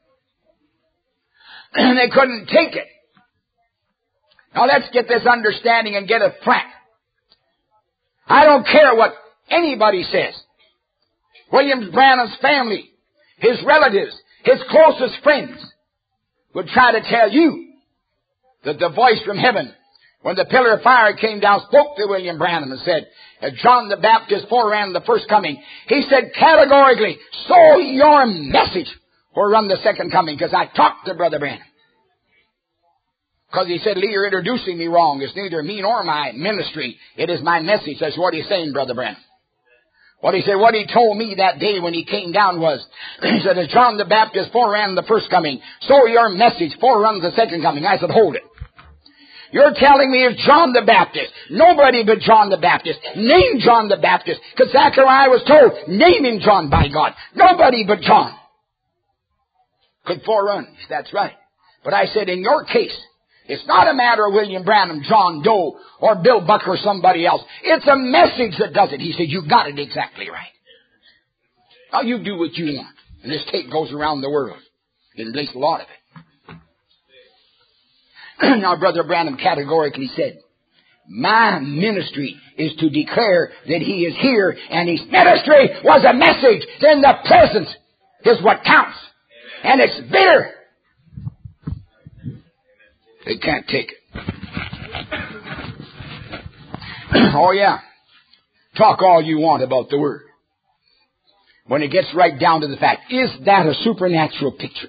And they couldn't take it. Now let's get this understanding and get it flat. I don't care what anybody says. William Branham's family, his relatives, his closest friends would try to tell you that the voice from heaven, when the pillar of fire came down, spoke to William Branham and said, as John the Baptist foreran the first coming, he said categorically, so your message forerun the second coming, because I talked to Brother Branham. Because he said, Lee, you're introducing me wrong. It's neither me nor my ministry. It is my message. That's what he's saying, Brother Branham. What he said, what he told me that day when he came down was, he said, as John the Baptist foreran the first coming, so your message foreruns the second coming. I said, hold it. You're telling me it's John the Baptist. Nobody but John the Baptist. Name John the Baptist. Because Zechariah was told, name him John by God. Nobody but John could forerun. That's right. But I said, in your case, it's not a matter of William Branham, John Doe, or Bill Buck or somebody else. It's a message that does it. He said, you got it exactly right. Now you do what you want. And this tape goes around the world. At least a lot of it. Now, Brother Branham categorically said, my ministry is to declare that he is here, and his ministry was a message. Then the presence is what counts. And it's bitter. They can't take it. Oh, yeah. Talk all you want about the Word. When it gets right down to the fact, is that a supernatural picture?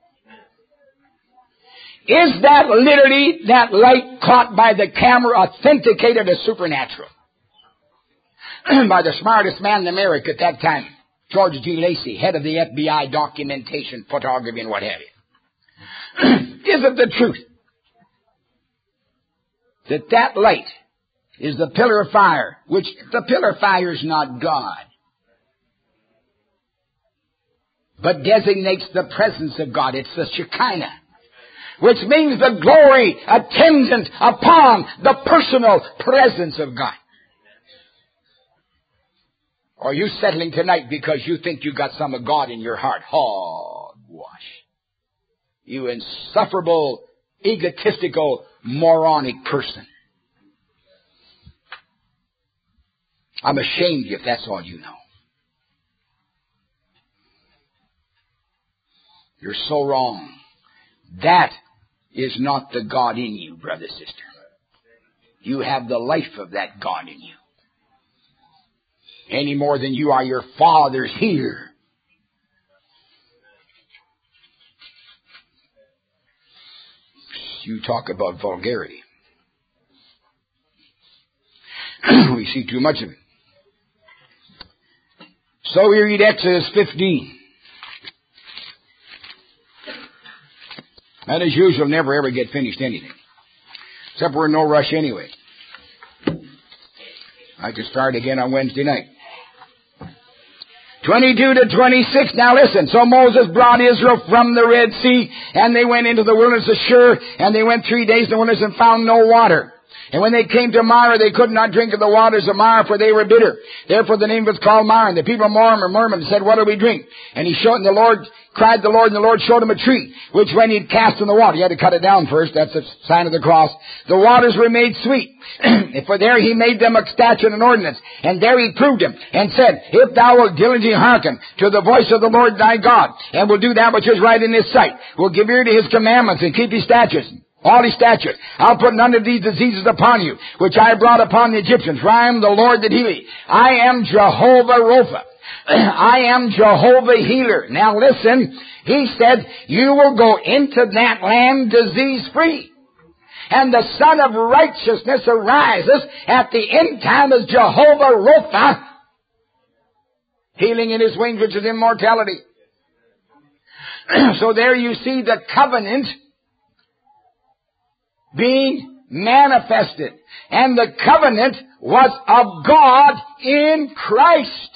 Is that literally, that light caught by the camera, authenticated as supernatural? By the smartest man in America at that time, George G. Lacey, head of the FBI documentation, photography, and what have you. Is it the truth that light is the pillar of fire, which the pillar of fire is not God, but designates the presence of God? It's the Shekinah, which means the glory attendant upon the personal presence of God. Or are you settling tonight because you think you got some of God in your heart? Hogwash. You insufferable, egotistical, moronic person. I'm ashamed if that's all you know. You're so wrong. That is not the God in you, brother, sister. You have the life of that God in you. Any more than you are your Father's here. You talk about vulgarity. We see too much of it. So we read Exodus 15. And as usual, never ever get finished anything. Except we're in no rush anyway. I can start again on Wednesday night. 22 to 26. Now listen. So Moses brought Israel from the Red Sea, and they went into the wilderness of Shur, and they went 3 days in the wilderness and found no water. And when they came to Marah, they could not drink of the waters of Marah, for they were bitter. Therefore the name was called Marah. And the people of Marah murmured and said, what do we drink? And he showed, and the Lord cried the Lord, and the Lord showed him a tree, which when he'd cast in the water, he had to cut it down first, that's a sign of the cross, the waters were made sweet. For there he made them a statute and ordinance, and there he proved him, and said, if thou wilt diligently hearken to the voice of the Lord thy God, and will do that which is right in his sight, will give ear to his commandments, and keep his statutes, all his statutes, I'll put none of these diseases upon you, which I brought upon the Egyptians, for I am the Lord that healeth. I am Jehovah Rapha. I am Jehovah Healer. Now listen, he said, you will go into that land disease-free. And the Son of Righteousness arises at the end time as Jehovah Rapha, healing in his wings, which is immortality. So there you see the covenant being manifested. And the covenant was of God in Christ.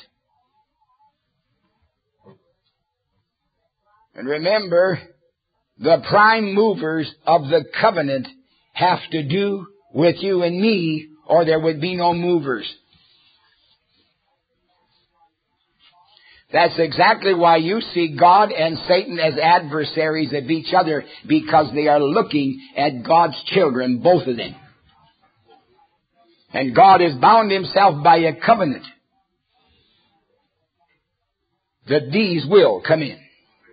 And remember, the prime movers of the covenant have to do with you and me, or there would be no movers. That's exactly why you see God and Satan as adversaries of each other, because they are looking at God's children, both of them. And God has bound himself by a covenant that these will come in.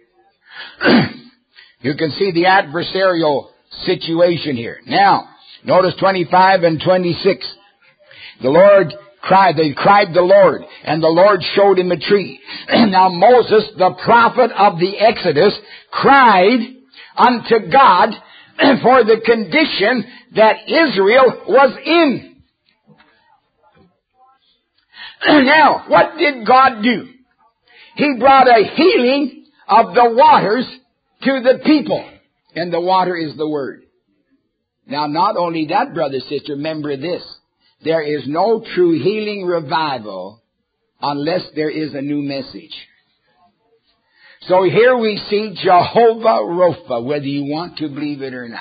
You can see the adversarial situation here. Now, notice 25 and 26. The Lord cried, they cried the Lord, and the Lord showed him a tree. Now Moses, the prophet of the Exodus, cried unto God for the condition that Israel was in. Now, what did God do? He brought a healing of the waters to the people. And the water is the Word. Now, not only that, brother, sister, remember this. There is no true healing revival unless there is a new message. So here we see Jehovah Rapha, whether you want to believe it or not.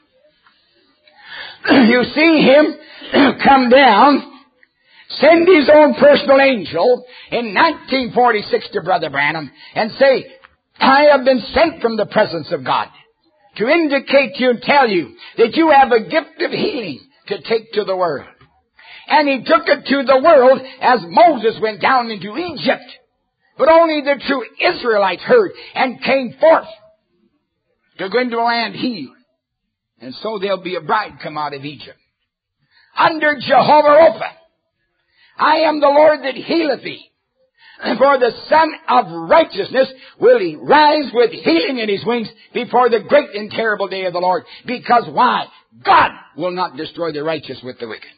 You see him come down, send his own personal angel in 1946 to Brother Branham and say, I have been sent from the presence of God to indicate to you and tell you that you have a gift of healing to take to the world. And he took it to the world as Moses went down into Egypt. But only the true Israelites heard and came forth to go into a land healed. And so there'll be a bride come out of Egypt. Under Jehovah Rapha, I am the Lord that healeth thee. And for the Son of Righteousness will he rise with healing in his wings before the great and terrible day of the Lord. Because why? God will not destroy the righteous with the wicked.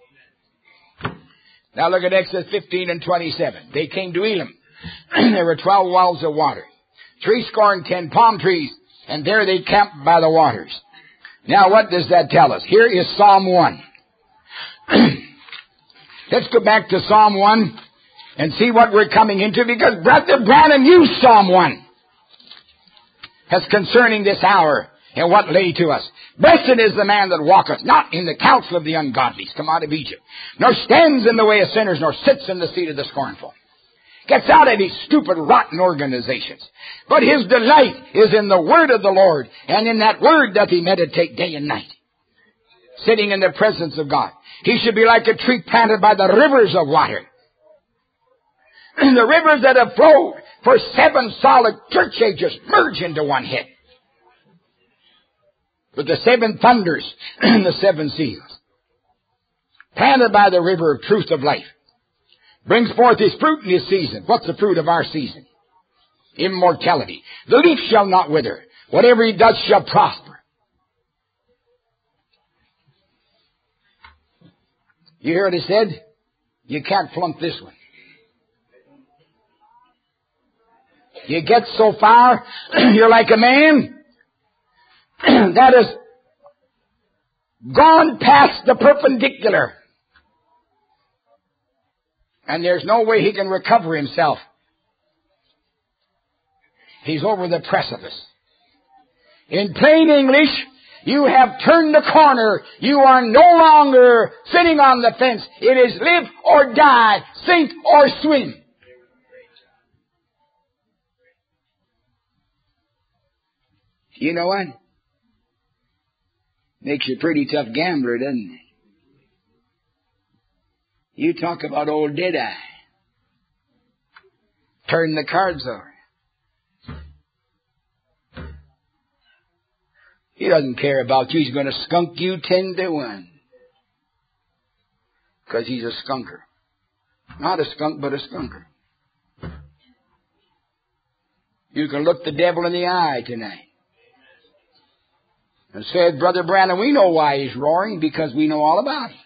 Now look at Exodus 15 and 27. They came to Elim. There were 12 wells of water, 70 palm trees, and there they camped by the waters. Now what does that tell us? Here is Psalm 1. Let's go back to Psalm 1 and see what we're coming into, because Brother Branham used Psalm 1 as concerning this hour and what lay to us. Blessed is the man that walketh not in the counsel of the ungodly, come out of Egypt, nor stands in the way of sinners, nor sits in the seat of the scornful. Gets out of these stupid, rotten organizations. But his delight is in the word of the Lord, and in that word doth he meditate day and night, sitting in the presence of God. He should be like a tree planted by the rivers of water. The rivers that have flowed for 7 solid church ages merge into one head. With the 7 thunders and the 7 seals. Planted by the river of truth of life. Brings forth his fruit in his season. What's the fruit of our season? Immortality. The leaf shall not wither. Whatever he does shall prosper. You hear what he said? You can't flunk this one. You get so far, you're like a man that has gone past the perpendicular. And there's no way he can recover himself. He's over the precipice. In plain English, you have turned the corner. You are no longer sitting on the fence. It is live or die, sink or swim. You know what? Makes you a pretty tough gambler, doesn't it? You talk about old Deadeye. Turn the cards over. He doesn't care about you. He's going to skunk you 10-1. Because he's a skunker. Not a skunk, but a skunker. You can look the devil in the eye tonight. And said, Brother Branham, we know why he's roaring, because we know all about him.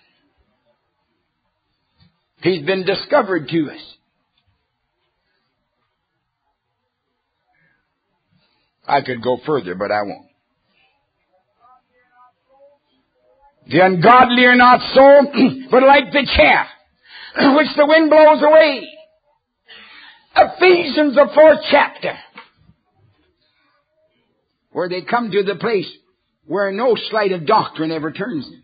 He's been discovered to us. I could go further, but I won't. The ungodly are not so, but like the chaff, which the wind blows away. Ephesians, the 4th chapter, where they come to the place where no sleight of doctrine ever turns them.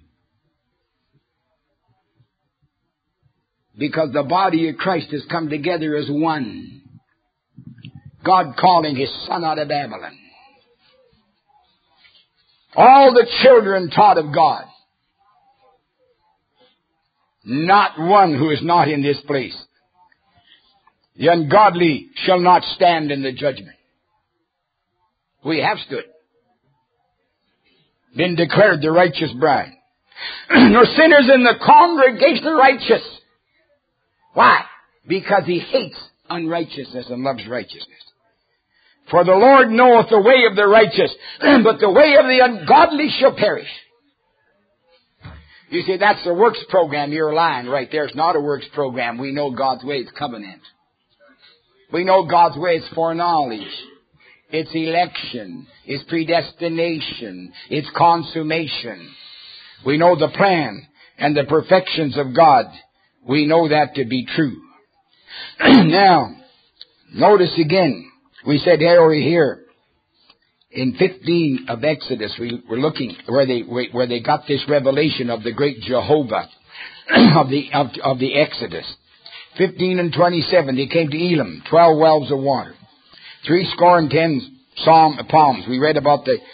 Because the body of Christ has come together as one. God calling His Son out of Babylon. All the children taught of God. Not one who is not in this place. The ungodly shall not stand in the judgment. We have stood. Been declared the righteous bride. Nor sinners in the congregation of righteous. Why? Because He hates unrighteousness and loves righteousness. For the Lord knoweth the way of the righteous, but the way of the ungodly shall perish. You see, that's the works program. You're lying right there. It's not a works program. We know God's way. It's covenant. We know God's way. It's foreknowledge. It's election. It's predestination. It's consummation. We know the plan and the perfections of God. We know that to be true. Now, notice again, we said here in 15 of Exodus, we were looking where they got this revelation of the great Jehovah of the Exodus. 15 and 27, they came to Elim, 12 wells of water, 70 palms. We read about the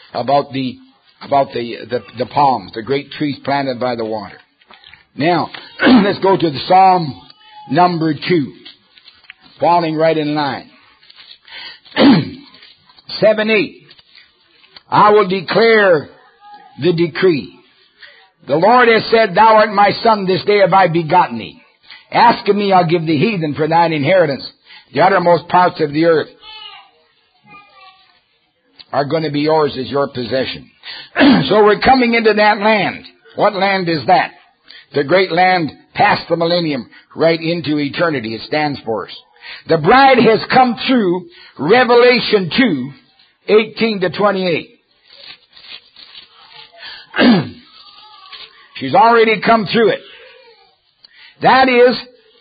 palms, the great trees planted by the water. Now, let's go to the Psalm number 2, falling right in line. 7:8. I will declare the decree. The Lord has said, Thou art my son, this day have I begotten thee. Ask of me, I'll give the heathen for thine inheritance. The uttermost parts of the earth are going to be yours as your possession. So we're coming into that land. What land is that? The great land past the millennium, right into eternity. It stands for us. The bride has come through Revelation 2:18 to 28. She's already come through it. That is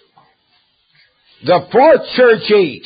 the fourth church age.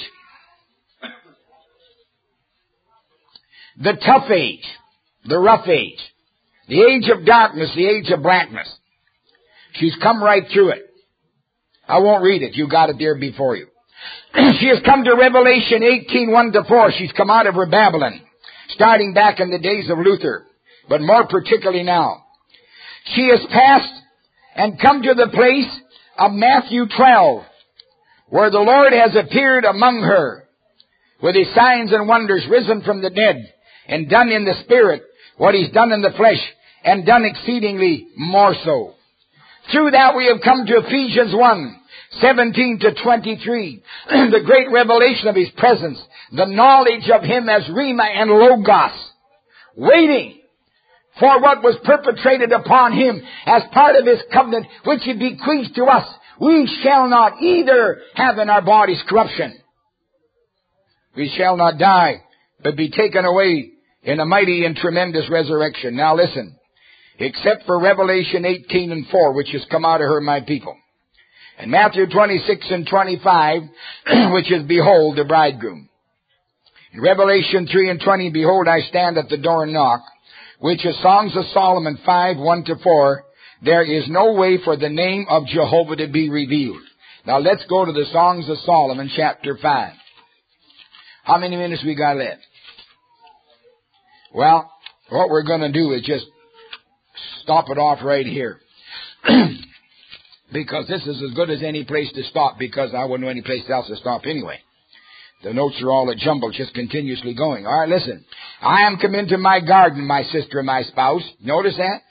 The tough age. The rough age. The age of darkness. The age of blackness. She's come right through it. I won't read it. You got it there before you. She has come to Revelation 18:1 to 4. She's come out of her Babylon, starting back in the days of Luther, but more particularly now. She has passed and come to the place of Matthew 12, where the Lord has appeared among her with His signs and wonders, risen from the dead, and done in the Spirit what He's done in the flesh, and done exceedingly more so. Through that we have come to Ephesians 1:17 to 23, the great revelation of His presence, the knowledge of Him as Rhema and Logos, waiting for what was perpetrated upon Him as part of His covenant, which He bequeathed to us. We shall not either have in our bodies corruption. We shall not die, but be taken away in a mighty and tremendous resurrection. Now listen, except for Revelation 18:4, which has come out of her, my people. And Matthew 26:25, which is, Behold, the bridegroom. In Revelation 3:20, Behold, I stand at the door and knock, which is Songs of Solomon 5:1 to 4. There is no way for the name of Jehovah to be revealed. Now let's go to the Songs of Solomon, chapter 5. How many minutes we got left? Well, what we're going to do is just stop it off right here. Because this is as good as any place to stop, because I wouldn't know any place else to stop anyway. The notes are all a jumble, just continuously going. All right, listen. I am come into my garden, my sister and my spouse. Notice that?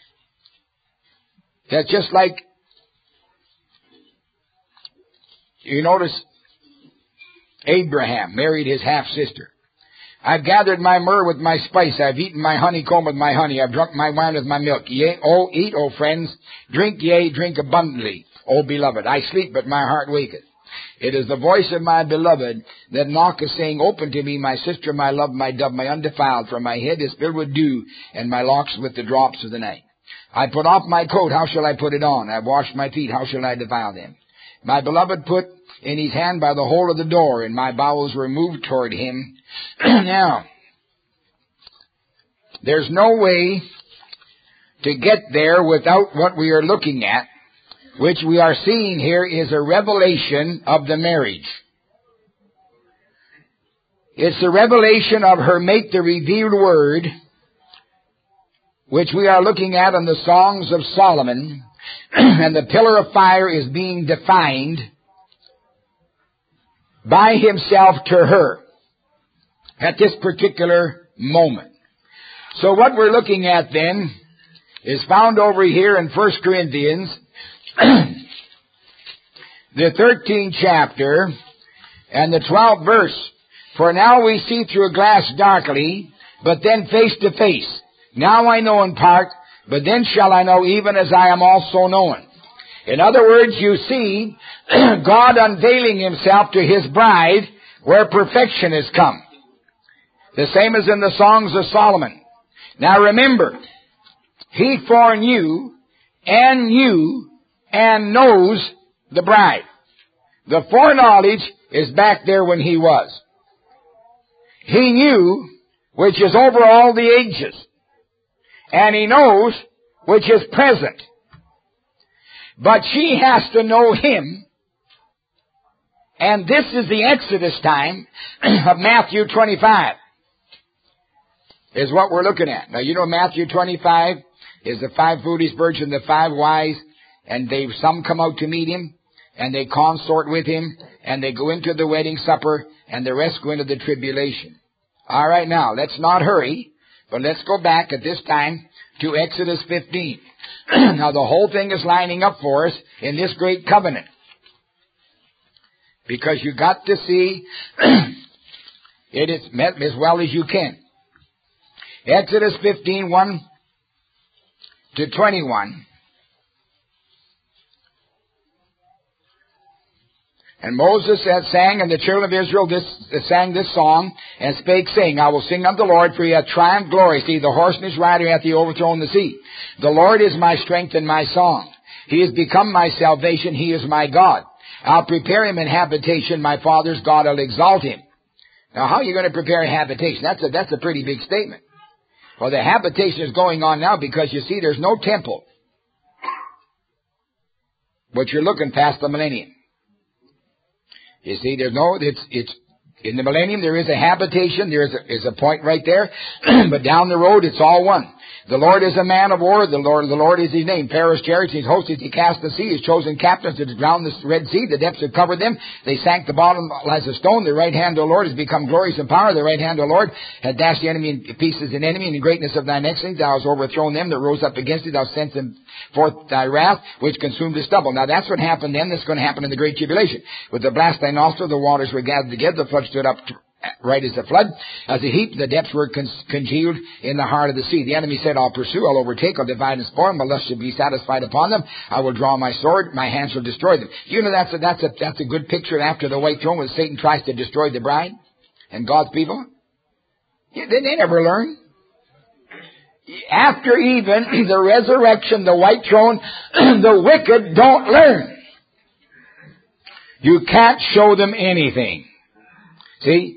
That's just like, you notice, Abraham married his half-sister. I've gathered my myrrh with my spice. I've eaten my honeycomb with my honey. I've drunk my wine with my milk. Yea, oh, eat, O friends. Drink, yea, drink abundantly, O beloved. I sleep, but my heart waketh. It is the voice of my beloved that knocketh, saying, Open to me, my sister, my love, my dove, my undefiled. For my head is filled with dew, and my locks with the drops of the night. I put off my coat, how shall I put it on? I washed my feet, how shall I defile them? My beloved put in his hand by the hole of the door, and my bowels were moved toward him. Now, there's no way to get there without what we are looking at, which we are seeing here is a revelation of the marriage. It's the revelation of her mate, the revealed word, which we are looking at in the Songs of Solomon. And the pillar of fire is being defined by himself to her at this particular moment. So what we're looking at then is found over here in 1 Corinthians, the 13th chapter and the 12th verse. For now we see through a glass darkly, but then face to face. Now I know in part, but then shall I know even as I am also known. In other words, you see God unveiling himself to his bride where perfection has come. The same as in the Songs of Solomon. Now remember, he foreknew and knew and knows the bride. The foreknowledge is back there when he was. He knew, which is over all the ages. And he knows, which is present. But she has to know him. And this is the Exodus time of Matthew 25. Is what we're looking at. Now you know Matthew 25 is the 5 foolish virgins, the 5 wise, and some come out to meet him, and they consort with him, and they go into the wedding supper, and the rest go into the tribulation. All right, now, let's not hurry, but let's go back at this time to Exodus 15. Now, the whole thing is lining up for us in this great covenant. Because you got to see it is met as well as you can. Exodus 15, 1 to 21. And Moses sang, and the children of Israel sang this song, and spake, saying, I will sing unto the Lord, for he hath triumphed gloriously. The horse and his rider hath he overthrown the sea. The Lord is my strength and my song. He is become my salvation. He is my God. I'll prepare him an habitation. My father's God, I'll exalt him. Now, how are you going to prepare a habitation? That's a pretty big statement. Well, the habitation is going on now because, you see, there's no temple. But you're looking past the millennium. You see, it's in the millennium there is a habitation, there is a point right there, but down the road it's all one. The Lord is a man of war, the Lord is his name. Pharaoh's chariots, his hosts, he cast the sea, his chosen captains to drown the Red Sea, the depths have covered them, they sank the bottom as a stone, the right hand of the Lord has become glorious in power, the right hand of the Lord hath dashed the enemy in pieces in enemy, in the greatness of thine excellency thou hast overthrown them that rose up against thee, thou sent them forth thy wrath, which consumed the stubble. Now that's what happened then, that's going to happen in the great tribulation. With the blast thy nostril, the waters were gathered together, the flood stood up right as the flood, as a heap, the depths were congealed in the heart of the sea. The enemy said, I'll pursue, I'll overtake, I'll divide and spoil, my lust shall be satisfied upon them, I will draw my sword, my hand shall destroy them. You know that's a good picture after the white throne when Satan tries to destroy the bride and God's people. They never learn. After even the resurrection, the white throne, the wicked don't learn. You can't show them anything. See?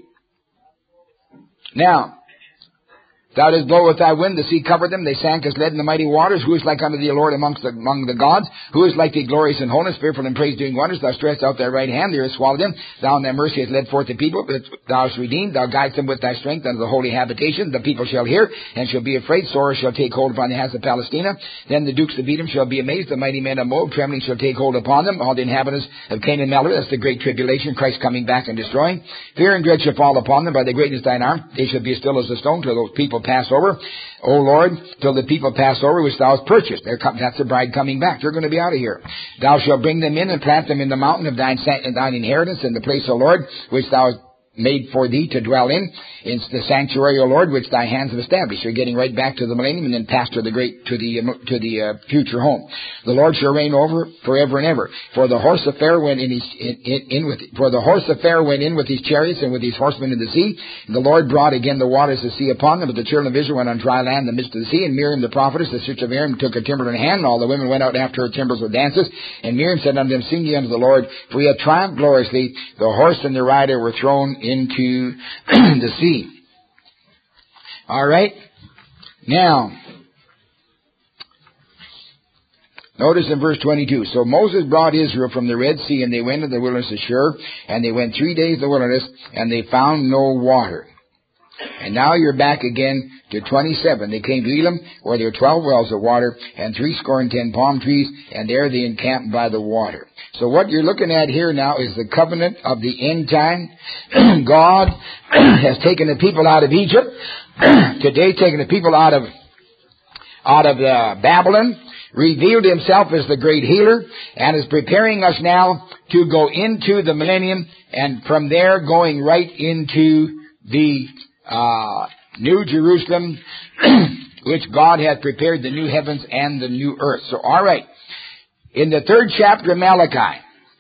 Now, thou didst blow with thy wind, the sea covered them, they sank as lead in the mighty waters. Who is like unto thee, O Lord, among the gods? Who is like thee, glorious in holiness, fearful in praise, doing wonders? Thou stretchest out thy right hand, the earth swallowed them. Thou in thy mercy hast led forth the people, but thou hast redeemed. Thou guidest them with thy strength unto the holy habitation. The people shall hear, and shall be afraid. Sorrow shall take hold upon the house of Palestina. Then the dukes of Edom shall be amazed. The mighty men of Moab, trembling, shall take hold upon them. All the inhabitants of Canaan and Melech, that's the great tribulation, Christ coming back and destroying. Fear and dread shall fall upon them by the greatness of thine arm. They shall be as still as a stone till those people pass over. O Lord, till the people pass over which thou hast purchased. That's the bride coming back. They're going to be out of here. Thou shalt bring them in and plant them in the mountain of thine inheritance, in the place, O Lord, which thou hast made for thee to dwell in the sanctuary, O Lord, which thy hands have established. You're getting right back to the millennium and then past to the future home. The Lord shall reign over forever and ever. For the horse of Pharaoh went in with his chariots and with his horsemen in the sea. And the Lord brought again the waters of the sea upon them, but the children of Israel went on dry land in the midst of the sea. And Miriam the prophetess, the sister of Aaron, took a timbrel in her hand, and all the women went out after her timbrels with dances. And Miriam said unto them, Sing ye unto the Lord, for he hath triumphed gloriously. The horse and the rider were thrown into the sea. All right. Now, Notice in verse 22, so Moses brought Israel from the Red Sea, and they went into the wilderness of Shur, and they went 3 days in the wilderness, and they found no water. And now you're back again to 27. They came to Elim, where there were 12 wells of water, and 10 palm trees, and there they encamped by the water. So what you're looking at here now is the covenant of the end time. God has taken the people out of Egypt, today taken the people out of Babylon, revealed himself as the great healer, and is preparing us now to go into the millennium, and from there going right into the New Jerusalem, which God hath prepared, the new heavens and the new earth. So, all right. In the 3rd chapter of Malachi,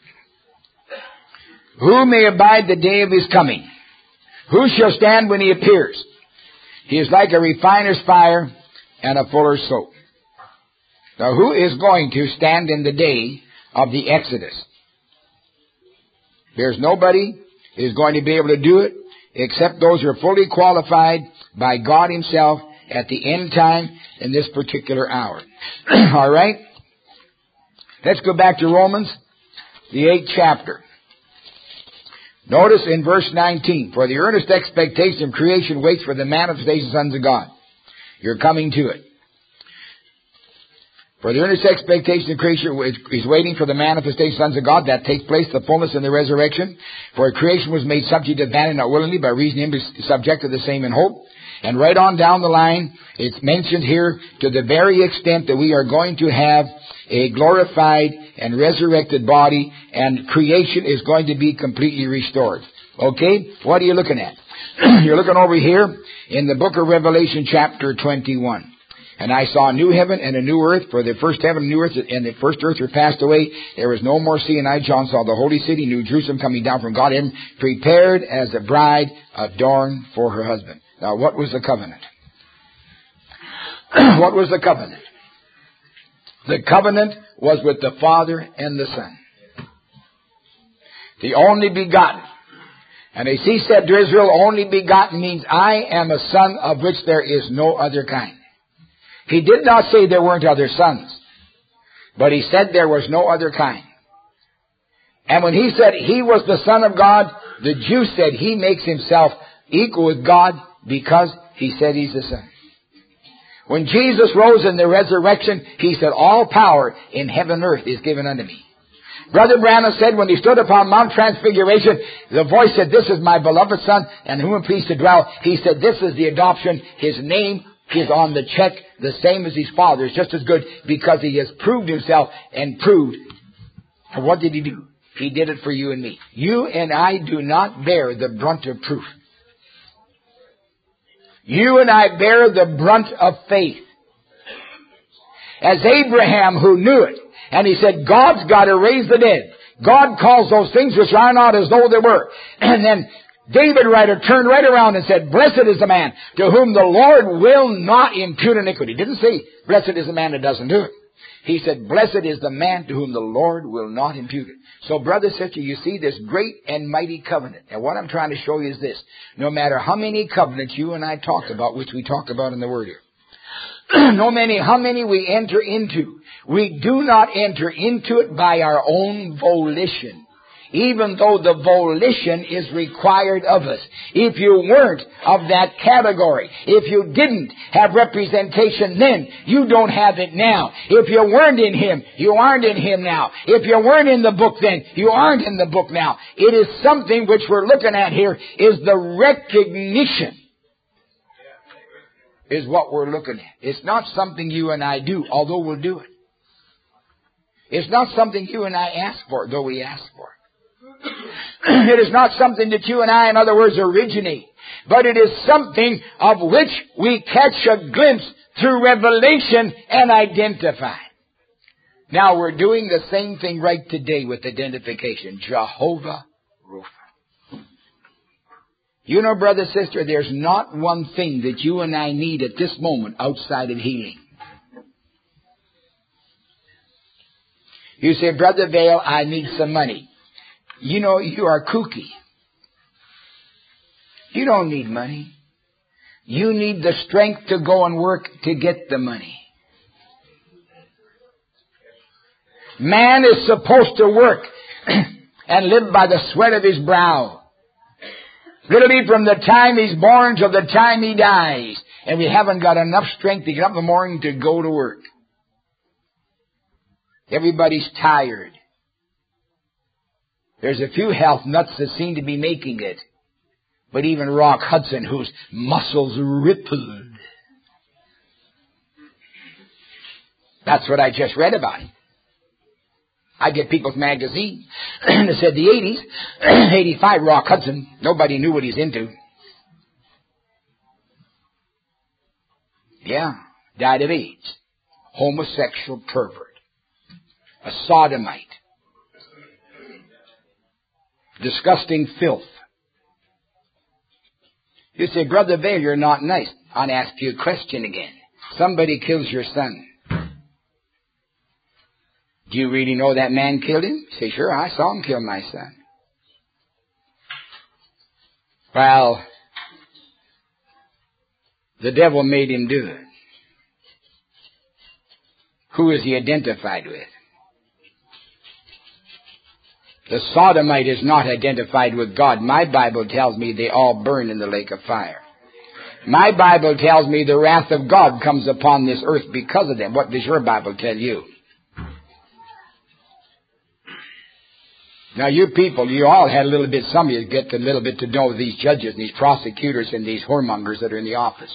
who may abide the day of his coming? Who shall stand when he appears? He is like a refiner's fire and a fuller's soap. Now, who is going to stand in the day of the Exodus? There's nobody who is going to be able to do it except those who are fully qualified by God himself at the end time in this particular hour. All right? Let's go back to Romans, the 8th chapter. Notice in verse 19, for the earnest expectation of creation waits for the manifestation of the sons of God. You're coming to it. For the earnest expectation of creation is waiting for the manifestation of the sons of God. That takes place, the fullness in the resurrection. For creation was made subject to vanity, not willingly, by reason of him subject to the same in hope. And right on down the line, it's mentioned here to the very extent that we are going to have a glorified and resurrected body, and creation is going to be completely restored. Okay? What are you looking at? You're looking over here in the book of Revelation chapter 21. And I saw a new heaven and a new earth, for the first heaven and new earth and the first earth were passed away. There was no more sea, and I, John, saw the holy city, New Jerusalem, coming down from God, and prepared as a bride adorned for her husband. Now, what was the covenant? What was the covenant? The covenant was with the Father and the Son. The only begotten. And as he said to Israel, only begotten means I am a son of which there is no other kind. He did not say there weren't other sons, but he said there was no other kind. And when he said he was the Son of God, the Jew said he makes himself equal with God because he said he's the Son. When Jesus rose in the resurrection, he said, all power in heaven and earth is given unto me. Brother Branham said when he stood upon Mount Transfiguration, the voice said, this is my beloved Son, and whom I'm pleased to dwell. He said, this is the adoption. His name is on the check, the same as his Father's, just as good, because he has proved himself and proved. And what did he do? He did it for you and me. You and I do not bear the brunt of proof. You and I bear the brunt of faith. As Abraham, who knew it, and he said, God's got to raise the dead. God calls those things which are not as though they were. And then David writer turned right around and said, blessed is the man to whom the Lord will not impute iniquity. He didn't say, blessed is the man that doesn't do it. He said, blessed is the man to whom the Lord will not impute it. So, brother, sister, you see this great and mighty covenant. And what I'm trying to show you is this. No matter how many covenants you and I talked about, which we talked about in the Word here, no matter how many we enter into, we do not enter into it by our own volition. Even though the volition is required of us. If you weren't of that category, if you didn't have representation then, you don't have it now. If you weren't in Him, you aren't in Him now. If you weren't in the book then, you aren't in the book now. It is something which we're looking at here is the recognition is what we're looking at. It's not something you and I do, although we'll do it. It's not something you and I ask for, though we ask for it. It is not something that you and I, in other words, originate. But it is something of which we catch a glimpse through revelation and identify. Now we're doing the same thing right today with identification. Jehovah Rapha. You know, brother, sister, there's not one thing that you and I need at this moment outside of healing. You say, Brother Vail, I need some money. You know, you are kooky. You don't need money. You need the strength to go and work to get the money. Man is supposed to work and live by the sweat of his brow. Literally from the time he's born till the time he dies. And we haven't got enough strength to get up in the morning to go to work. Everybody's tired. There's a few health nuts that seem to be making it. But even Rock Hudson, whose muscles rippled. That's what I just read about him. I get People's Magazine. And it said the 80s, 85, Rock Hudson. Nobody knew what he's into. Yeah, died of AIDS. Homosexual pervert. A sodomite. Disgusting filth. You say, Brother Vail, you're not nice. I'll ask you a question again. Somebody kills your son. Do you really know that man killed him? You say, sure, I saw him kill my son. Well, the devil made him do it. Who is he identified with? The sodomite is not identified with God. My Bible tells me they all burn in the lake of fire. My Bible tells me the wrath of God comes upon this earth because of them. What does your Bible tell you? Now you people, you all had a little bit, some of you get a little bit to know these judges and these prosecutors and these whoremongers that are in the office.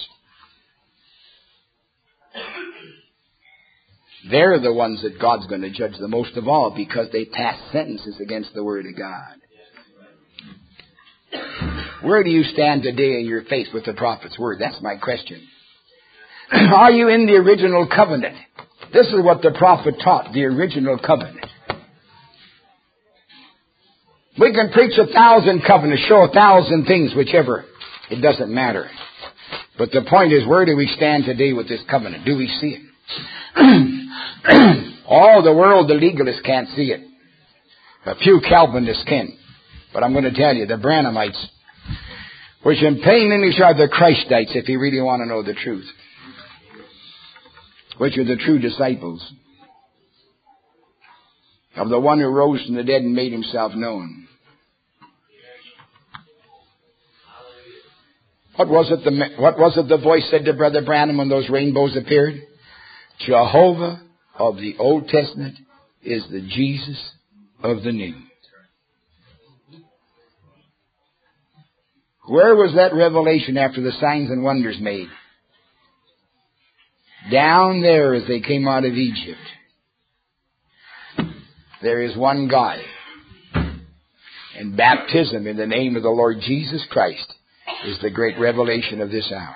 They're the ones that God's going to judge the most of all because they pass sentences against the Word of God. Where do you stand today in your faith with the prophet's word? That's my question. Are you in the original covenant? This is what the prophet taught, the original covenant. We can preach 1,000 covenants, show 1,000 things, whichever. It doesn't matter. But the point is, where do we stand today with this covenant? Do we see it? All the world, the legalists can't see it. A few Calvinists can. But I'm going to tell you, the Branhamites, which in plain English are the Christites, if you really want to know the truth, which are the true disciples of the one who rose from the dead and made himself known. What was it the voice said to Brother Branham when those rainbows appeared? Jehovah of the Old Testament is the Jesus of the New. Where was that revelation after the signs and wonders made? Down there as they came out of Egypt. There is one God. And baptism in the name of the Lord Jesus Christ is the great revelation of this hour.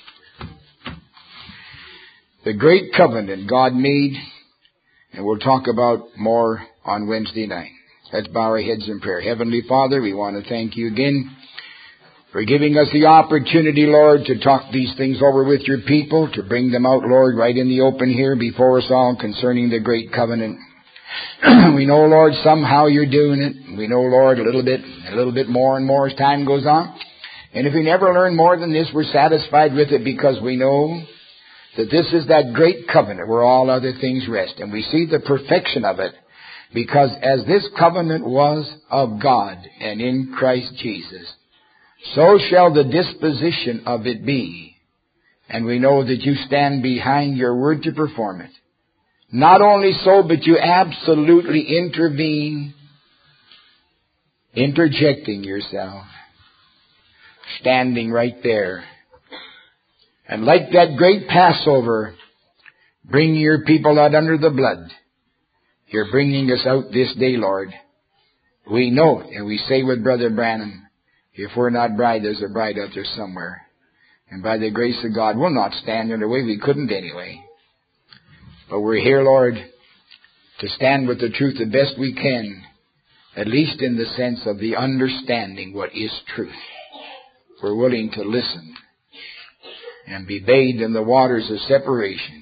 The great covenant God made, and we'll talk about more on Wednesday night. Let's bow our heads in prayer. Heavenly Father, we want to thank you again for giving us the opportunity, Lord, to talk these things over with your people, to bring them out, Lord, right in the open here before us all concerning the great covenant. We know, Lord, somehow you're doing it. We know, Lord, a little bit more and more as time goes on. And if we never learn more than this, we're satisfied with it because we know that this is that great covenant where all other things rest. And we see the perfection of it because as this covenant was of God and in Christ Jesus, so shall the disposition of it be. And we know that you stand behind your word to perform it. Not only so, but you absolutely intervene, interjecting yourself, standing right there. And like that great Passover, bringing your people out under the blood, you're bringing us out this day, Lord. We know it, and we say with Brother Branham, if we're not bride, there's a bride out there somewhere. And by the grace of God, we'll not stand in the way. We couldn't anyway. But we're here, Lord, to stand with the truth the best we can, at least in the sense of the understanding what is truth. We're willing to listen and be bathed in the waters of separation.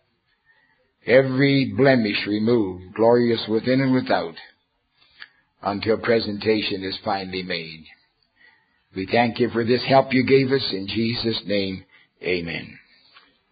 Every blemish removed, glorious within and without, until presentation is finally made. We thank you for this help you gave us. In Jesus' name, amen.